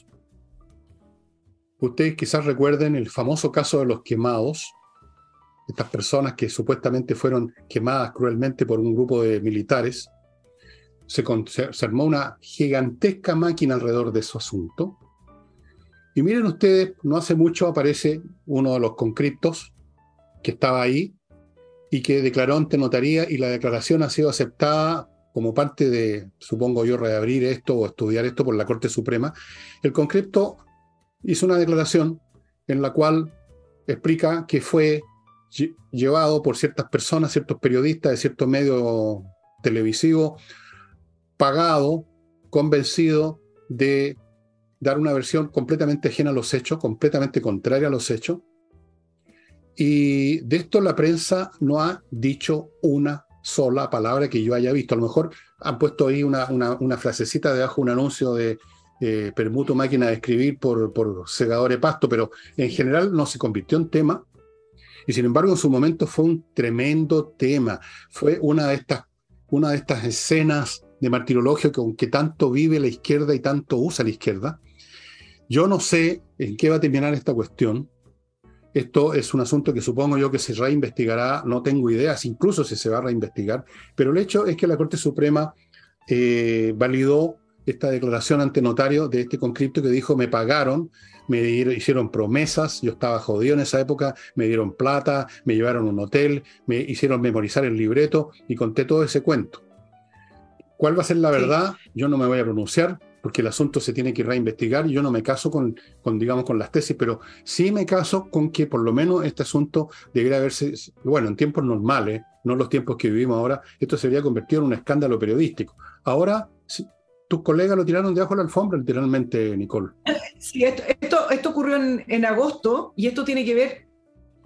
ustedes quizás recuerden el famoso caso de los quemados, estas personas que supuestamente fueron quemadas cruelmente por un grupo de militares. Se armó una gigantesca máquina alrededor de su asunto. Y miren ustedes, no hace mucho aparece uno de los conscriptos que estaba ahí y que declaró ante notaría, y la declaración ha sido aceptada como parte de, supongo yo, reabrir esto o estudiar esto por la Corte Suprema. El conscripto hizo una declaración en la cual explica que fue llevado por ciertas personas, ciertos periodistas de ciertos medios televisivos, pagado, convencido de dar una versión completamente ajena a los hechos, completamente contraria a los hechos. Y de esto la prensa no ha dicho una sola palabra que yo haya visto. A lo mejor han puesto ahí una frasecita debajo de un anuncio de permuto máquina de escribir por segador de pasto, pero en general no se convirtió en tema. Y sin embargo, en su momento fue un tremendo tema. Fue una de estas escenas de martirologio con que tanto vive la izquierda y tanto usa la izquierda. Yo no sé en qué va a terminar esta cuestión. Esto es un asunto que supongo yo que se reinvestigará, no tengo ideas, incluso si se va a reinvestigar, pero el hecho es que la Corte Suprema validó esta declaración ante notario de este conscripto que dijo: me pagaron, hicieron promesas, yo estaba jodido en esa época, me dieron plata, me llevaron a un hotel, me hicieron memorizar el libreto y conté todo ese cuento. ¿Cuál va a ser la verdad? Yo no me voy a pronunciar, porque el asunto se tiene que reinvestigar y yo no me caso con las tesis, pero sí me caso con que por lo menos este asunto debería haberse, bueno, en tiempos normales, no los tiempos que vivimos ahora, esto se debería convertir en un escándalo periodístico. Ahora, tus colegas lo tiraron debajo de la alfombra, literalmente, Nicole. Sí, esto ocurrió en agosto, y esto tiene que ver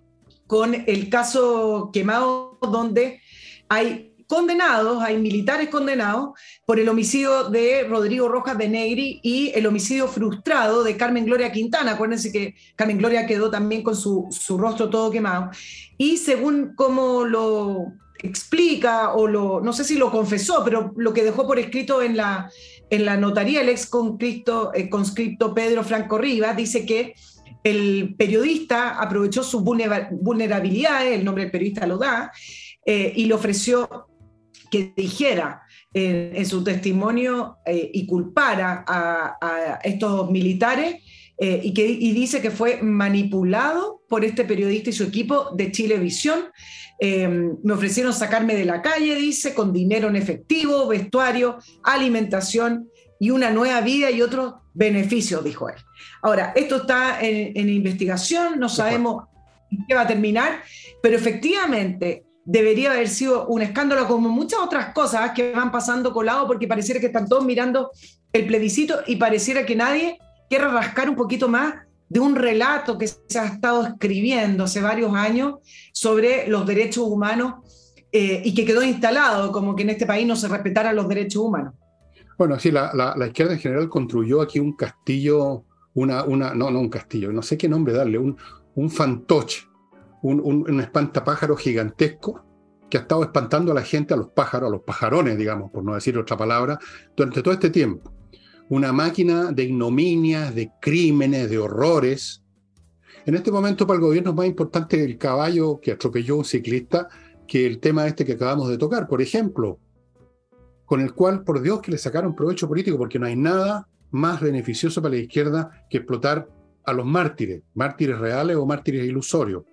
con el caso Quemado, donde hay militares condenados por el homicidio de Rodrigo Rojas de Negri y el homicidio frustrado de Carmen Gloria Quintana. Acuérdense que Carmen Gloria quedó también con su rostro todo quemado. Y según como lo explica, no sé si lo confesó, pero lo que dejó por escrito en la notaría el ex conscripto Pedro Franco Rivas, dice que el periodista aprovechó sus vulnerabilidades, el nombre del periodista lo da, y le ofreció que dijera en su testimonio y culpara a estos militares y dice que fue manipulado por este periodista y su equipo de Chilevisión. Me ofrecieron sacarme de la calle, dice, con dinero en efectivo, vestuario, alimentación y una nueva vida y otros beneficios, dijo él. Ahora, esto está en investigación, no sabemos en qué va a terminar, pero efectivamente debería haber sido un escándalo como muchas otras cosas que van pasando colado porque pareciera que están todos mirando el plebiscito y pareciera que nadie quiere rascar un poquito más de un relato que se ha estado escribiendo hace varios años sobre los derechos humanos y que quedó instalado como que en este país no se respetaran los derechos humanos. Bueno, sí, la izquierda en general construyó aquí un castillo, no un castillo, no sé qué nombre darle, un fantoche, un espantapájaro gigantesco que ha estado espantando a la gente, a los pájaros, a los pajarones, digamos, por no decir otra palabra, durante todo este tiempo. Una máquina de ignominias, de crímenes, de horrores. En este momento para el gobierno es más importante el caballo que atropelló un ciclista que el tema este que acabamos de tocar, por ejemplo, con el cual, por Dios, que le sacaron provecho político, porque no hay nada más beneficioso para la izquierda que explotar a los mártires reales o mártires ilusorios.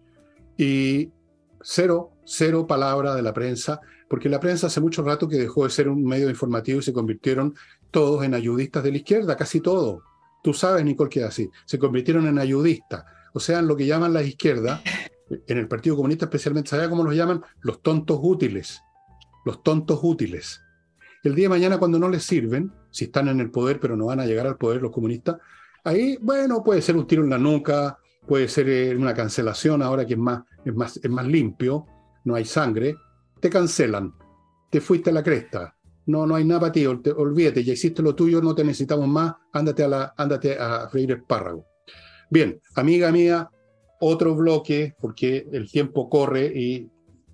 Y cero palabra de la prensa, porque la prensa hace mucho rato que dejó de ser un medio informativo y se convirtieron todos en ayudistas de la izquierda, casi todo. Tú sabes, Nicole, que es así. Se convirtieron en ayudistas, o sea, en lo que llaman la izquierda, en el Partido Comunista especialmente, ¿sabes cómo los llaman? Los tontos útiles. Los tontos útiles. El día de mañana, cuando no les sirven, si están en el poder, pero no van a llegar al poder los comunistas, ahí, bueno, puede ser un tiro en la nuca, puede ser una cancelación ahora que es más limpio, no hay sangre, te cancelan, te fuiste a la cresta, no hay nada para ti, olvídate, ya hiciste lo tuyo, no te necesitamos más, ándate a freír espárrago. Bien, amiga mía, otro bloque, porque el tiempo corre y...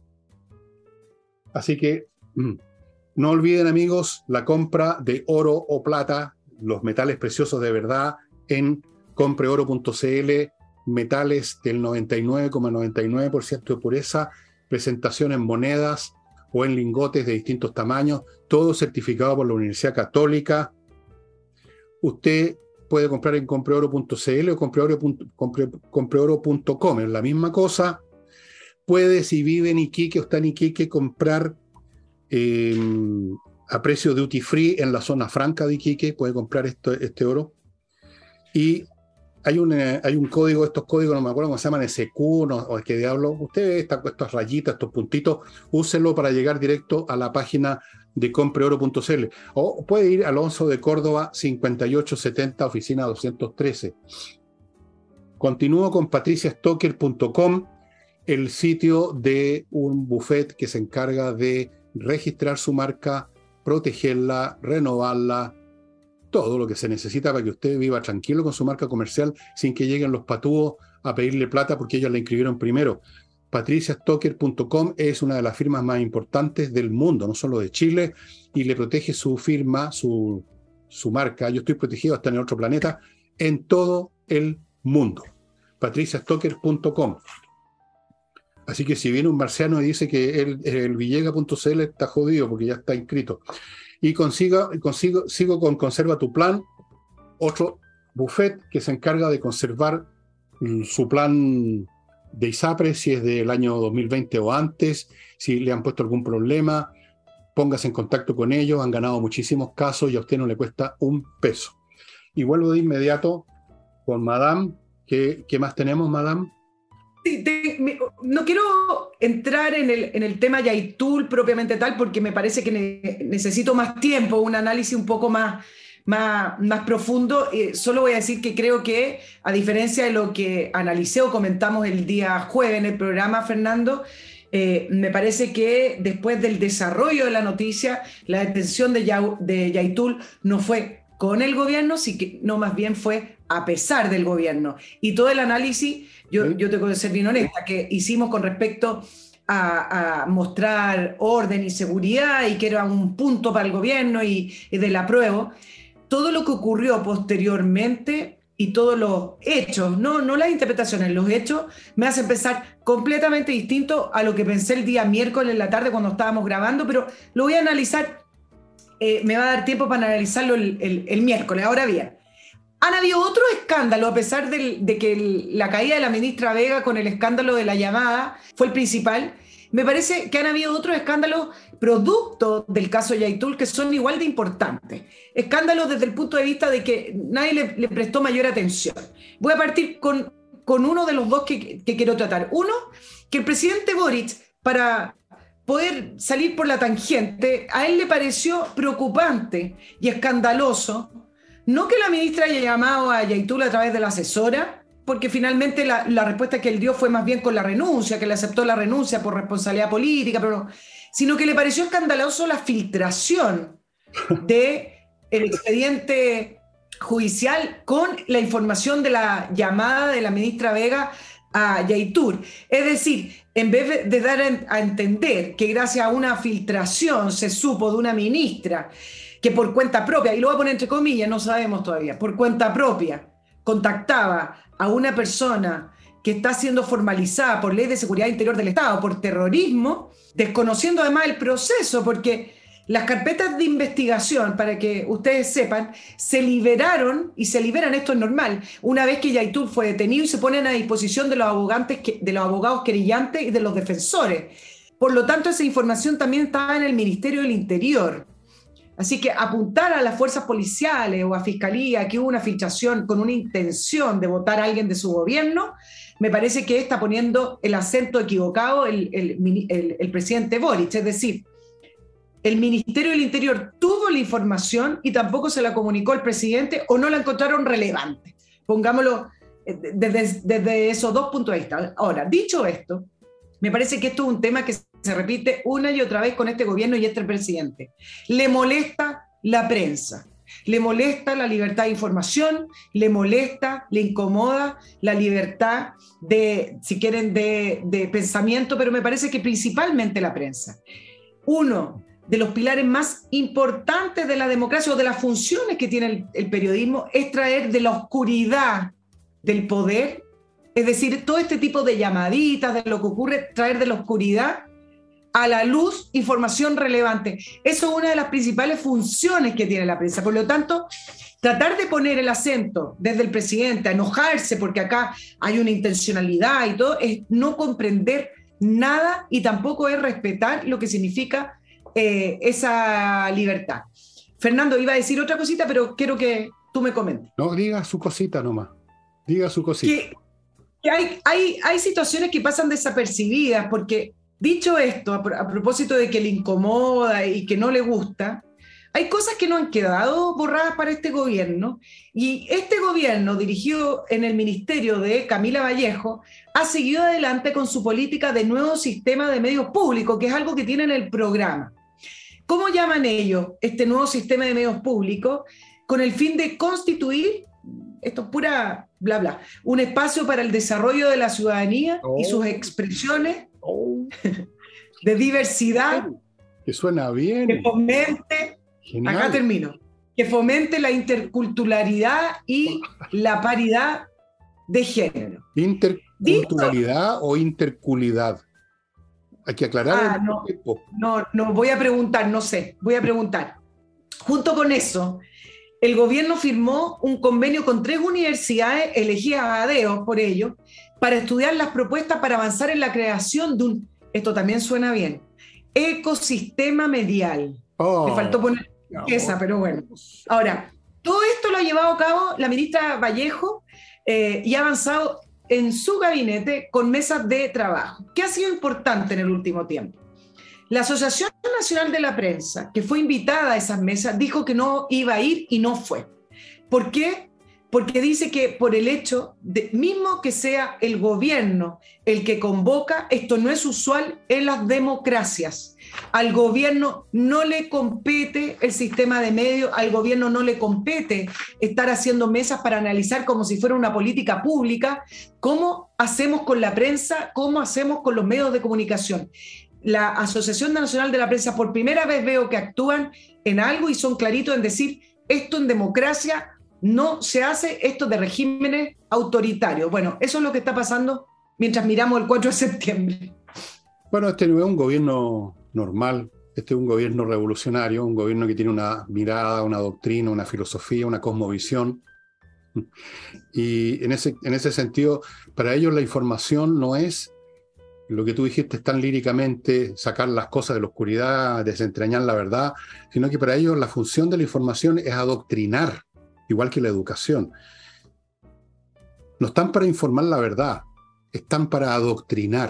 Así que no olviden, amigos, la compra de oro o plata, los metales preciosos de verdad, en compreoro.cl, metales del 99,99% de pureza, presentación en monedas o en lingotes de distintos tamaños, todo certificado por la Universidad Católica. Usted puede comprar en compreoro.cl o compreoro.com, es la misma cosa. Puede, si vive en Iquique o está en Iquique, comprar a precio duty free en la zona franca de Iquique, puede comprar este oro. Y hay un código, estos códigos, no me acuerdo cómo se llaman, SQ, o qué diablo. Usted, estas rayitas, estos puntitos, úselo para llegar directo a la página de compreoro.cl. O puede ir al Alonso de Córdoba 5870, oficina 213. Continúo con patriciastocker.com, el sitio de un buffet que se encarga de registrar su marca, protegerla, renovarla, todo lo que se necesita para que usted viva tranquilo con su marca comercial sin que lleguen los patúos a pedirle plata porque ellos la inscribieron primero. patriciastocker.com es una de las firmas más importantes del mundo, no solo de Chile, y le protege su firma, su marca. Yo estoy protegido hasta en el otro planeta, en todo el mundo. patriciastocker.com. Así que si viene un marciano y dice que el Villega.cl está jodido porque ya está inscrito. Y sigo con Conserva tu Plan, otro buffet que se encarga de conservar su plan de ISAPRE, si es del año 2020 o antes, si le han puesto algún problema, póngase en contacto con ellos, han ganado muchísimos casos y a usted no le cuesta un peso. Y vuelvo de inmediato con Madame. ¿Qué más tenemos, Madame? No quiero entrar en el tema Yaitul propiamente tal, porque me parece que necesito más tiempo, un análisis un poco más más profundo. Solo voy a decir que creo que, a diferencia de lo que analicé o comentamos el día jueves en el programa, Fernando, me parece que después del desarrollo de la noticia, la detención de Yaitul no fue con el gobierno, sino más bien fue a pesar del gobierno. Y todo el análisis, yo tengo que ser bien honesta, que hicimos con respecto a mostrar orden y seguridad y que era un punto para el gobierno y del apruebo, todo lo que ocurrió posteriormente y todos los hechos, no las interpretaciones, los hechos me hacen pensar completamente distinto a lo que pensé el día miércoles en la tarde cuando estábamos grabando, pero lo voy a analizar, me va a dar tiempo para analizarlo el miércoles. Ahora bien, han habido otros escándalos, a pesar de que la caída de la ministra Vega con el escándalo de la llamada fue el principal. Me parece que han habido otros escándalos producto del caso Yaitul que son igual de importantes. Escándalos desde el punto de vista de que nadie le prestó mayor atención. Voy a partir con uno de los dos que quiero tratar. Uno, que el presidente Boric, para poder salir por la tangente, a él le pareció preocupante y escandaloso no que la ministra haya llamado a Yaitul a través de la asesora, porque finalmente la respuesta que él dio fue más bien con la renuncia, que le aceptó la renuncia por responsabilidad política, sino que le pareció escandaloso la filtración del expediente judicial con la información de la llamada de la ministra Vega a Yaitul. Es decir, en vez de dar a entender que gracias a una filtración se supo de una ministra que por cuenta propia, y lo voy a poner entre comillas, no sabemos todavía, por cuenta propia, contactaba a una persona que está siendo formalizada por Ley de Seguridad Interior del Estado por terrorismo, desconociendo además el proceso, porque las carpetas de investigación, para que ustedes sepan, se liberaron y se liberan, esto es normal, una vez que Yaitul fue detenido y se ponen a disposición de los abogados querellantes y de los defensores. Por lo tanto, esa información también estaba en el Ministerio del Interior. Así que apuntar a las fuerzas policiales o a Fiscalía que hubo una filtración con una intención de votar a alguien de su gobierno, me parece que está poniendo el acento equivocado el presidente Boric. Es decir, el Ministerio del Interior tuvo la información y tampoco se la comunicó al presidente o no la encontraron relevante. Pongámoslo desde esos dos puntos de vista. Ahora, dicho esto, me parece que esto es un tema que se repite una y otra vez con este gobierno y este presidente. Le molesta la prensa, le molesta la libertad de información, le molesta, le incomoda la libertad si quieren, de pensamiento, pero me parece que principalmente la prensa. Uno de los pilares más importantes de la democracia o de las funciones que tiene el periodismo es traer de la oscuridad del poder. Es decir, todo este tipo de llamaditas, de lo que ocurre, traer de la oscuridad a la luz información relevante. Eso es una de las principales funciones que tiene la prensa. Por lo tanto, tratar de poner el acento desde el presidente a enojarse porque acá hay una intencionalidad y todo, es no comprender nada y tampoco es respetar lo que significa esa libertad. Fernando, iba a decir otra cosita, pero quiero que tú me comentes. No, diga su cosita nomás. Diga su cosita. Que hay situaciones que pasan desapercibidas, porque dicho esto, a propósito de que le incomoda y que no le gusta, hay cosas que no han quedado borradas para este gobierno, y este gobierno, dirigido en el ministerio de Camila Vallejo, ha seguido adelante con su política de nuevo sistema de medios públicos, que es algo que tiene en el programa. ¿Cómo llaman ellos este nuevo sistema de medios públicos? Con el fin de constituir, esto es pura bla bla, un espacio para el desarrollo de la ciudadanía y sus expresiones de diversidad. Que suena bien. Que fomente, genial. Acá termino, que fomente la interculturalidad y la paridad de género. ¿Interculturalidad o interculidad? Hay que aclarar. No, voy a preguntar, no sé, voy a preguntar. Junto con eso, el gobierno firmó un convenio con 3 universidades elegidas a dedo por ello para estudiar las propuestas para avanzar en la creación de un, esto también suena bien, ecosistema medial. Me faltó poner esa, pero bueno. Ahora, todo esto lo ha llevado a cabo la ministra Vallejo y ha avanzado en su gabinete con mesas de trabajo. ¿Qué ha sido importante en el último tiempo? La Asociación Nacional de la Prensa, que fue invitada a esas mesas, dijo que no iba a ir y no fue. ¿Por qué? Porque dice que por el hecho de, mismo que sea el gobierno el que convoca, esto no es usual en las democracias. Al gobierno no le compete el sistema de medios, al gobierno no le compete estar haciendo mesas para analizar como si fuera una política pública, cómo hacemos con la prensa, cómo hacemos con los medios de comunicación. La Asociación Nacional de la Prensa por primera vez veo que actúan en algo y son claritos en decir esto en democracia no se hace, esto de regímenes autoritarios. Bueno, eso es lo que está pasando mientras miramos el 4 de septiembre. Bueno, este no es un gobierno normal, este es un gobierno revolucionario, un gobierno que tiene una mirada, una doctrina, una filosofía, una cosmovisión. Y en ese sentido, para ellos la información no es lo que tú dijiste tan líricamente, sacar las cosas de la oscuridad, desentrañar la verdad, sino que para ellos la función de la información es adoctrinar, igual que la educación. No están para informar la verdad, están para adoctrinar.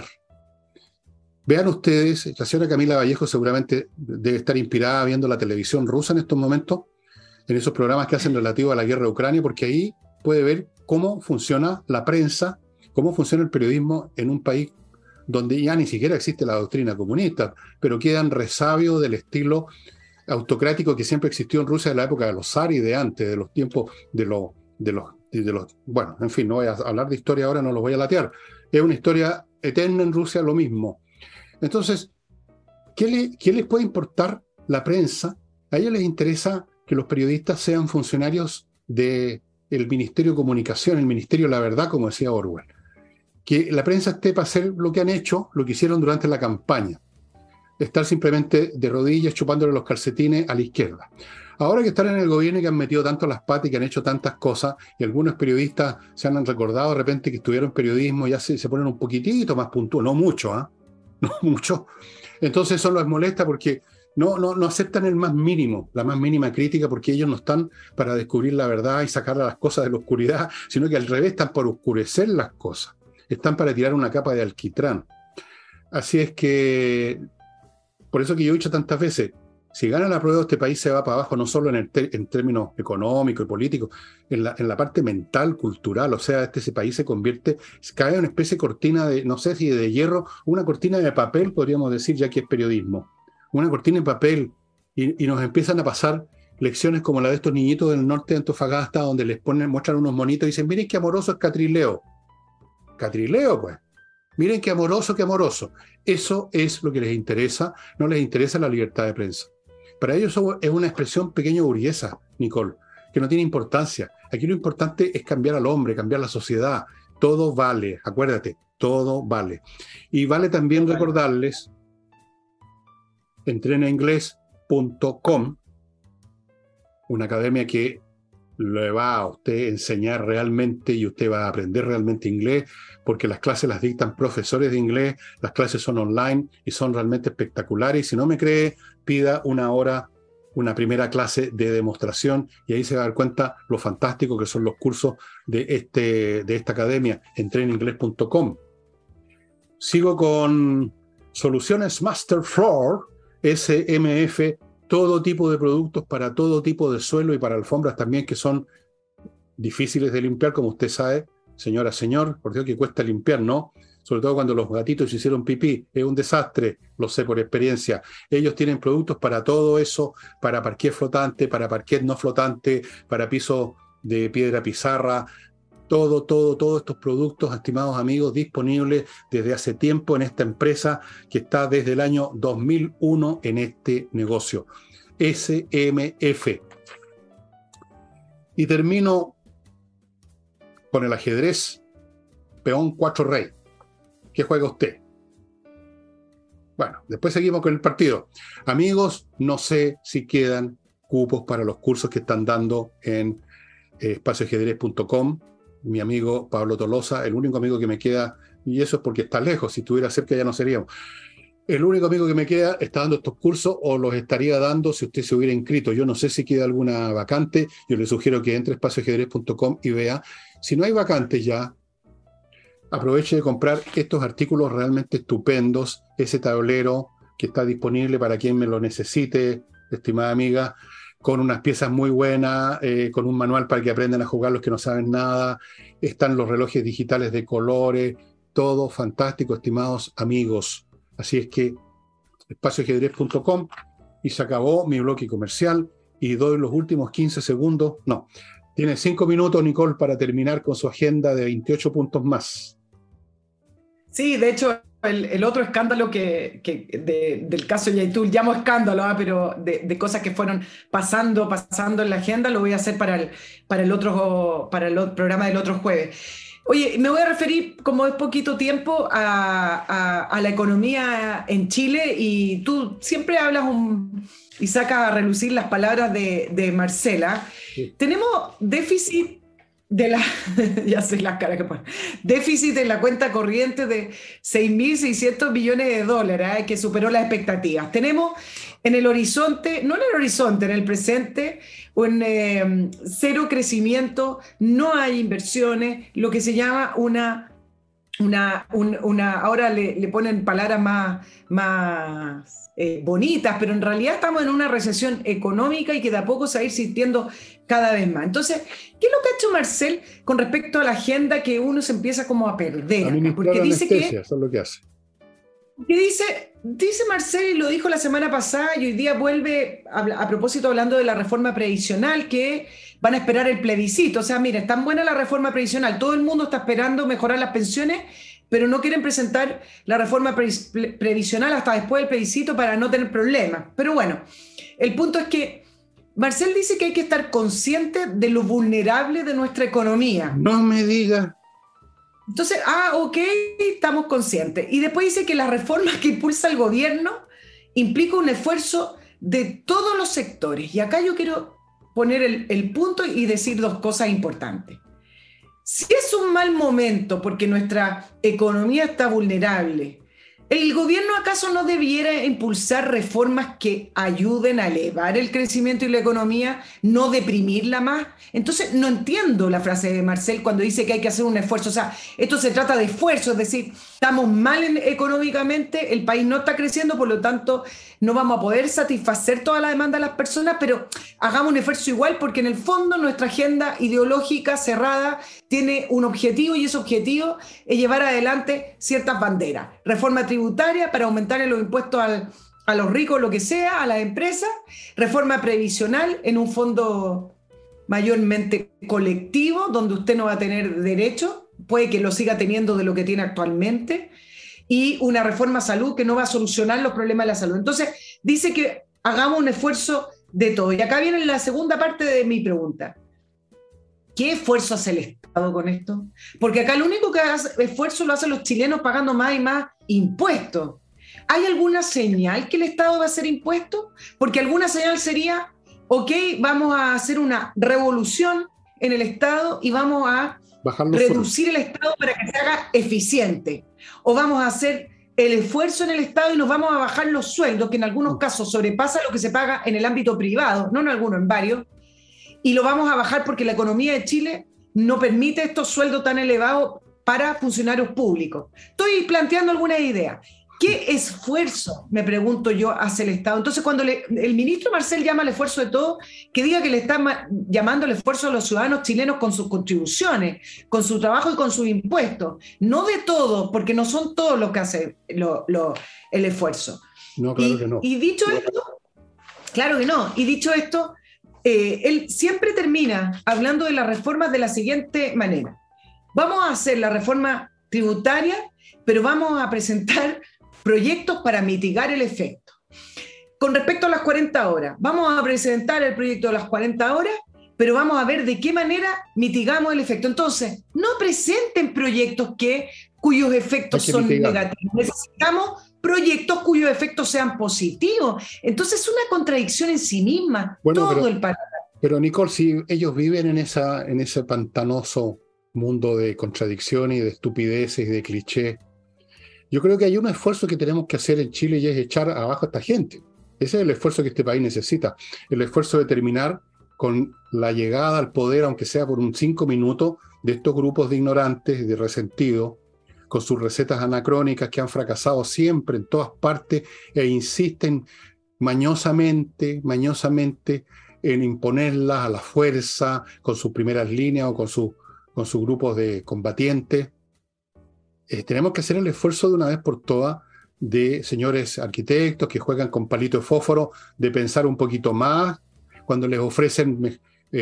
Vean ustedes, la señora Camila Vallejo seguramente debe estar inspirada viendo la televisión rusa en estos momentos, en esos programas que hacen relativo a la guerra de Ucrania, porque ahí puede ver cómo funciona la prensa, cómo funciona el periodismo en un país donde ya ni siquiera existe la doctrina comunista, pero quedan resabios del estilo autocrático que siempre existió en Rusia de la época de los zar y de antes, de los tiempos de los... Bueno, en fin, no voy a hablar de historia ahora, no los voy a latear. Es una historia eterna en Rusia, lo mismo. Entonces, ¿qué les puede importar la prensa? A ellos les interesa que los periodistas sean funcionarios del Ministerio de Comunicación, el Ministerio de la Verdad, como decía Orwell. Que la prensa esté para hacer lo que han hecho, lo que hicieron durante la campaña. Estar simplemente de rodillas chupándole los calcetines a la izquierda. Ahora que están en el gobierno y que han metido tanto las patas y que han hecho tantas cosas, y algunos periodistas se han recordado de repente que estudiaron periodismo, ya se ponen un poquitito más puntuales, no mucho, no mucho. Entonces eso les molesta porque no aceptan el más mínimo, la más mínima crítica, porque ellos no están para descubrir la verdad y sacar las cosas de la oscuridad, sino que al revés están para oscurecer las cosas. Están para tirar una capa de alquitrán. Así es que, por eso que yo he dicho tantas veces, si gana la prueba, este país se va para abajo, no solo en términos económicos y políticos, en la parte mental, cultural. O sea, ese país se convierte, cae en una especie de cortina de, no sé si de hierro, una cortina de papel, podríamos decir, ya que es periodismo. Una cortina de papel, y nos empiezan a pasar lecciones como la de estos niñitos del norte de Antofagasta, donde les muestran unos monitos y dicen, miren qué amoroso es Catrileo. Catrileo, pues. Miren qué amoroso, qué amoroso. Eso es lo que les interesa, no les interesa la libertad de prensa. Para ellos eso es una expresión pequeño burguesa, Nicole, que no tiene importancia. Aquí lo importante es cambiar al hombre, cambiar la sociedad. Todo vale, acuérdate, todo vale. Y vale también recordarles, entrenainglés.com, una academia que le va a usted enseñar realmente y usted va a aprender realmente inglés, porque las clases las dictan profesores de inglés, las clases son online y son realmente espectaculares. Y si no me cree, pida una hora, una primera clase de demostración y ahí se va a dar cuenta lo fantástico que son los cursos de esta academia, entrenainglés.com. Sigo con Soluciones Master Floor, SMF, todo tipo de productos para todo tipo de suelo y para alfombras también que son difíciles de limpiar, como usted sabe, señora, señor, por Dios que cuesta limpiar, ¿no? Sobre todo cuando los gatitos hicieron pipí, es un desastre, lo sé por experiencia. Ellos tienen productos para todo eso, para parquet flotante, para parquet no flotante, para piso de piedra pizarra, todos estos productos, estimados amigos, disponibles desde hace tiempo en esta empresa que está desde el año 2001 en este negocio. SMF. Y termino con el ajedrez peón 4 rey. ¿Qué juega usted? Bueno, después seguimos con el partido. Amigos, no sé si quedan cupos para los cursos que están dando en espacioajedrez.com. Mi amigo Pablo Tolosa, el único amigo que me queda, y eso es porque está lejos, si estuviera cerca ya no seríamos. El único amigo que me queda está dando estos cursos o los estaría dando si usted se hubiera inscrito. Yo no sé si queda alguna vacante, yo le sugiero que entre a espacioajedrez.com y vea. Si no hay vacantes ya, aproveche de comprar estos artículos realmente estupendos, ese tablero que está disponible para quien me lo necesite, estimada amiga, con unas piezas muy buenas, con un manual para que aprendan a jugar los que no saben nada. Están los relojes digitales de colores, todo fantástico, estimados amigos. Así es que espacioajedrez.com, y se acabó mi bloque comercial y doy los últimos 15 segundos. No, tiene 5 minutos, Nicole, para terminar con su agenda de 28 puntos más. Sí, de hecho, el otro escándalo del caso Yaitul, llamo escándalo, pero de cosas que fueron pasando en la agenda, lo voy a hacer para el programa del otro jueves. Oye, me voy a referir, como es poquito tiempo, a la economía en Chile, y tú siempre hablas y sacas a relucir las palabras de Marcela. Sí. Tenemos déficit ya sé las caras que ponen. Déficit en la cuenta corriente de 6.600 millones de dólares, que superó las expectativas. Tenemos en el horizonte, no en el horizonte, en el presente, cero crecimiento, no hay inversiones, lo que se llama ahora le ponen palabras más bonitas, pero en realidad estamos en una recesión económica y que de a poco se va a ir sintiendo cada vez más. Entonces, ¿qué es lo que ha hecho Marcel con respecto a la agenda que uno se empieza como a perder acá? Porque dice que... Eso es lo que hace. Que dice Marcel, y lo dijo la semana pasada, y hoy día vuelve, a propósito hablando de la reforma previsional, que van a esperar el plebiscito. O sea, mira, es tan buena la reforma previsional, todo el mundo está esperando mejorar las pensiones, pero no quieren presentar la reforma previsional hasta después del plebiscito para no tener problemas. Pero bueno, el punto es que Marcel dice que hay que estar consciente de lo vulnerable de nuestra economía. No me diga. Entonces, ok, estamos conscientes. Y después dice que las reformas que impulsa el gobierno implica un esfuerzo de todos los sectores. Y acá yo quiero poner el punto y decir dos cosas importantes. Si es un mal momento porque nuestra economía está vulnerable, ¿el gobierno acaso no debiera impulsar reformas que ayuden a elevar el crecimiento y la economía, no deprimirla más? Entonces, no entiendo la frase de Marcel cuando dice que hay que hacer un esfuerzo. O sea, esto se trata de esfuerzo, es decir, estamos mal económicamente, el país no está creciendo, por lo tanto, no vamos a poder satisfacer toda la demanda de las personas, pero hagamos un esfuerzo igual, porque en el fondo nuestra agenda ideológica cerrada tiene un objetivo, y ese objetivo es llevar adelante ciertas banderas. Reforma tributaria para aumentar los impuestos a los ricos, lo que sea, a las empresas. Reforma previsional en un fondo mayormente colectivo, donde usted no va a tener derecho, puede que lo siga teniendo de lo que tiene actualmente. Y una reforma a salud que no va a solucionar los problemas de la salud. Entonces, dice que hagamos un esfuerzo de todo. Y acá viene la segunda parte de mi pregunta. ¿Qué esfuerzo hace el Estado con esto? Porque acá lo único que hace esfuerzo lo hacen los chilenos pagando más y más impuestos. ¿Hay alguna señal que el Estado va a hacer impuestos? Porque alguna señal sería, ok, vamos a hacer una revolución en el Estado y vamos a reducir el Estado para que se haga eficiente. O vamos a hacer el esfuerzo en el Estado y nos vamos a bajar los sueldos, que en algunos casos sobrepasa lo que se paga en el ámbito privado, no en algunos, en varios, y lo vamos a bajar porque la economía de Chile no permite estos sueldos tan elevados para funcionarios públicos. Estoy planteando alguna idea. ¿Qué esfuerzo, me pregunto yo, hace el Estado? Entonces, cuando el ministro Marcel llama al esfuerzo de todo, que diga que le está llamando al esfuerzo a los ciudadanos chilenos con sus contribuciones, con su trabajo y con sus impuestos. No de todo, porque no son todos los que hacen el esfuerzo. No, claro que no. Y dicho esto, claro que no. Y dicho esto, él siempre termina hablando de las reformas de la siguiente manera. Vamos a hacer la reforma tributaria, pero vamos a presentar proyectos para mitigar el efecto. Con respecto a las 40 horas, vamos a presentar el proyecto de las 40 horas, pero vamos a ver de qué manera mitigamos el efecto. Entonces, no presenten proyectos cuyos efectos son negativos. Necesitamos proyectos cuyos efectos sean positivos. Entonces, es una contradicción en sí misma. Todo el país. Pero, Nicole, si ellos viven en ese pantanoso mundo de contradicciones y de estupideces y de clichés, yo creo que hay un esfuerzo que tenemos que hacer en Chile, y es echar abajo a esta gente. Ese es el esfuerzo que este país necesita. El esfuerzo de terminar con la llegada al poder, aunque sea por un 5 minutos, de estos grupos de ignorantes, de resentidos, con sus recetas anacrónicas que han fracasado siempre en todas partes e insisten mañosamente en imponerlas a la fuerza con sus primeras líneas o con sus grupos de combatientes. Tenemos que hacer el esfuerzo de una vez por todas de señores arquitectos que juegan con palito de fósforo, de pensar un poquito más cuando les ofrecen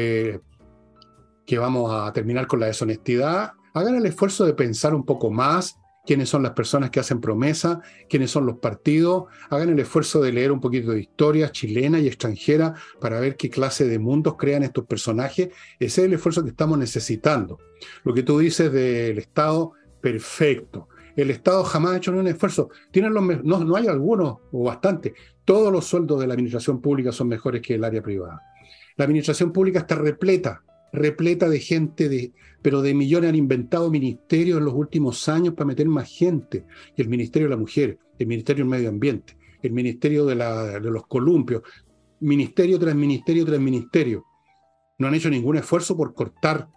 que vamos a terminar con la deshonestidad. Hagan el esfuerzo de pensar un poco más quiénes son las personas que hacen promesa, quiénes son los partidos. Hagan el esfuerzo de leer un poquito de historia chilena y extranjera para ver qué clase de mundos crean estos personajes. Ese es el esfuerzo que estamos necesitando. Lo que tú dices del Estado, perfecto. El Estado jamás ha hecho ningún esfuerzo. No hay algunos o bastantes. Todos los sueldos de la administración pública son mejores que el área privada. La administración pública está repleta de gente, pero de millones. Han inventado ministerios en los últimos años para meter más gente. El Ministerio de la Mujer, el Ministerio del Medio Ambiente, el Ministerio de los Columpios, ministerio tras ministerio tras ministerio. No han hecho ningún esfuerzo por cortar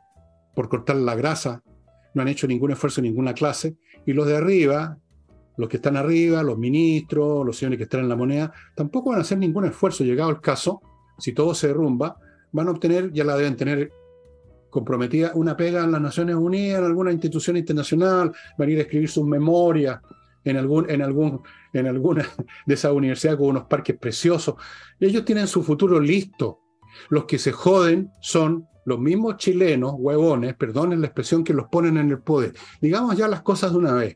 la grasa, no han hecho ningún esfuerzo en ninguna clase. Y los de arriba, los que están arriba, los ministros, los señores que están en la moneda, tampoco van a hacer ningún esfuerzo. Llegado el caso, si todo se derrumba, van a obtener, ya la deben tener comprometida, una pega en las Naciones Unidas, en alguna institución internacional, van a ir a escribir sus memorias en alguna de esas universidades con unos parques preciosos. Ellos tienen su futuro listo. Los que se joden son los mismos chilenos, huevones, perdonen la expresión, que los ponen en el poder. Digamos ya las cosas de una vez.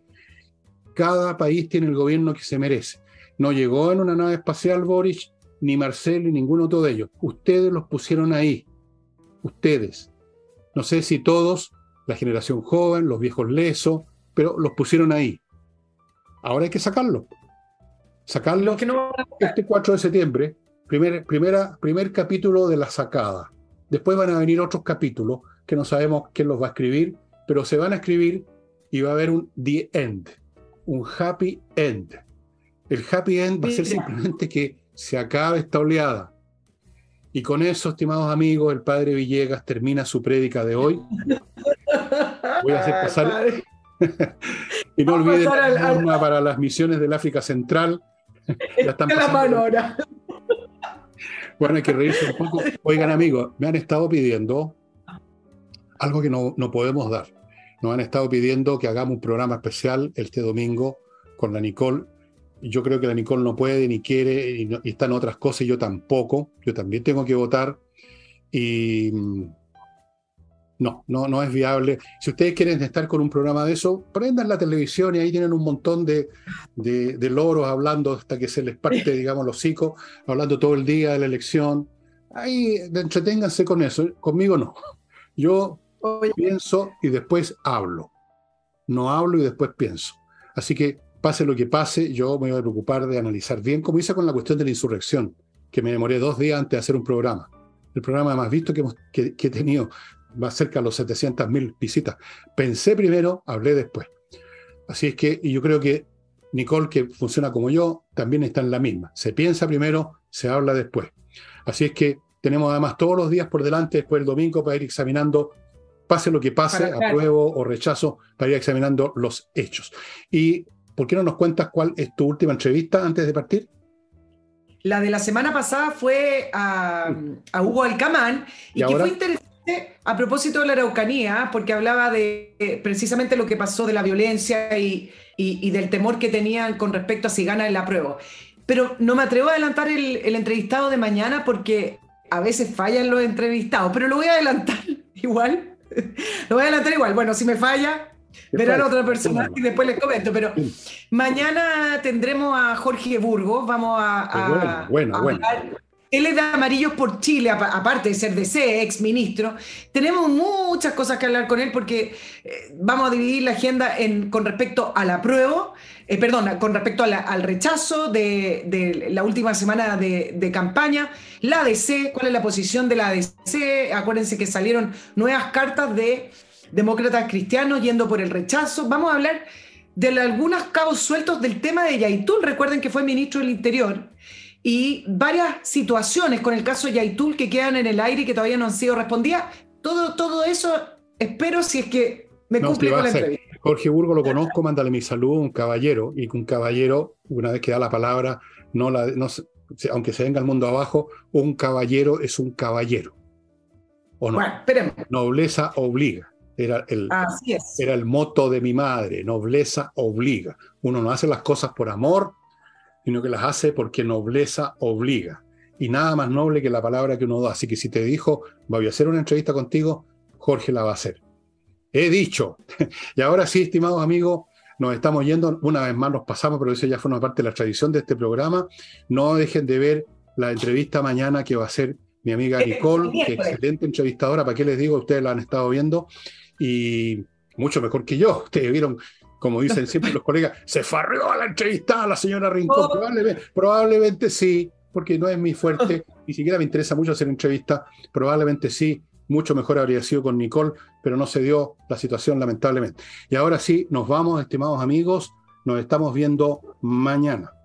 Cada país tiene el gobierno que se merece. No llegó en una nave espacial Boric, ni Marcel, ni ningún otro de ellos. Ustedes los pusieron ahí. Ustedes. No sé si todos, la generación joven, los viejos lesos, pero los pusieron ahí. Ahora hay que sacarlo. Sacarlo este 4 de septiembre, primer capítulo de la sacada. Después van a venir otros capítulos que no sabemos quién los va a escribir, pero se van a escribir y va a haber un The End, un happy end. El happy end va a ser simplemente que se acabe esta oleada. Y con eso, estimados amigos, el padre Villegas termina su prédica de hoy. Voy a hacer pasar... y no olviden para las misiones del África Central. Ya están pasando. Ahora. Bueno, hay que reírse un poco. Oigan, amigos, me han estado pidiendo algo que no podemos dar. Nos han estado pidiendo que hagamos un programa especial este domingo con la Nicole. Yo creo que la Nicole no puede ni quiere y están otras cosas y yo tampoco. Yo también tengo que votar y no es viable. Si ustedes quieren estar con un programa de eso, prendan la televisión y ahí tienen un montón de loros hablando hasta que se les parte, digamos, los hocicos, hablando todo el día de la elección. Ahí entreténganse con eso. Conmigo no. Yo pienso y después hablo. No hablo y después pienso. Así que pase lo que pase, yo me voy a preocupar de analizar bien, como hice con la cuestión de la insurrección, que me demoré 2 días antes de hacer un programa. El programa más visto que he tenido, va cerca de los 700.000 visitas. Pensé primero, hablé después. Así es que, y yo creo que Nicole, que funciona como yo, también está en la misma. Se piensa primero, se habla después. Así es que tenemos además todos los días por delante, después del domingo, para ir examinando, pase lo que pase, apruebo o rechazo, para ir examinando los hechos. Y ¿por qué no nos cuentas cuál es tu última entrevista antes de partir? La de la semana pasada fue a Hugo Alcamán y que fue interesante a propósito de la Araucanía, porque hablaba de precisamente lo que pasó de la violencia y del temor que tenían con respecto a si gana el apruebo. Pero no me atrevo a adelantar el entrevistado de mañana porque a veces fallan los entrevistados, pero lo voy a adelantar igual. Lo voy a adelantar igual. Bueno, si me falla... verán a otra persona y después les comento, pero mañana tendremos a Jorge Burgos, vamos a hablar. Él es de Amarillos por Chile, aparte de ser DC, ex ministro. Tenemos muchas cosas que hablar con él porque vamos a dividir la agenda con respecto al apruebo, con respecto al rechazo de la última semana de campaña, la ADC, cuál es la posición de la ADC. Acuérdense que salieron nuevas cartas de demócratas cristianos yendo por el rechazo. Vamos a hablar de algunos cabos sueltos del tema de Yaitul. Recuerden que fue ministro del Interior y varias situaciones con el caso Yaitul que quedan en el aire y que todavía no han sido respondidas. Todo eso espero, si es que Me No, sí cumple va con a la ser. entrevista. Jorge Burgo lo conozco, mándale mi saludo, un caballero, y que un caballero, una vez que da la palabra, aunque se venga el mundo abajo, un caballero es un caballero, ¿o Bueno, no? esperemos. Nobleza obliga. Así es. Era el moto de mi madre, nobleza obliga. Uno no hace las cosas por amor, sino que las hace porque nobleza obliga. Y nada más noble que la palabra que uno da. Así que si te dijo, voy a hacer una entrevista contigo, Jorge la va a hacer. He dicho. Y ahora sí, estimados amigos, nos estamos yendo. Una vez más nos pasamos, pero eso ya forma parte de la tradición de este programa. No dejen de ver la entrevista mañana que va a ser mi amiga Nicole, que excelente entrevistadora. ¿Para qué les digo? Ustedes la han estado viendo y mucho mejor que yo. Ustedes vieron, como dicen siempre los colegas, se farrió a la entrevistada la señora Rincón. Probablemente sí, porque no es mi fuerte. Ni siquiera me interesa mucho hacer entrevistas. Probablemente sí. Mucho mejor habría sido con Nicole, pero no se dio la situación, lamentablemente. Y ahora sí, nos vamos, estimados amigos. Nos estamos viendo mañana.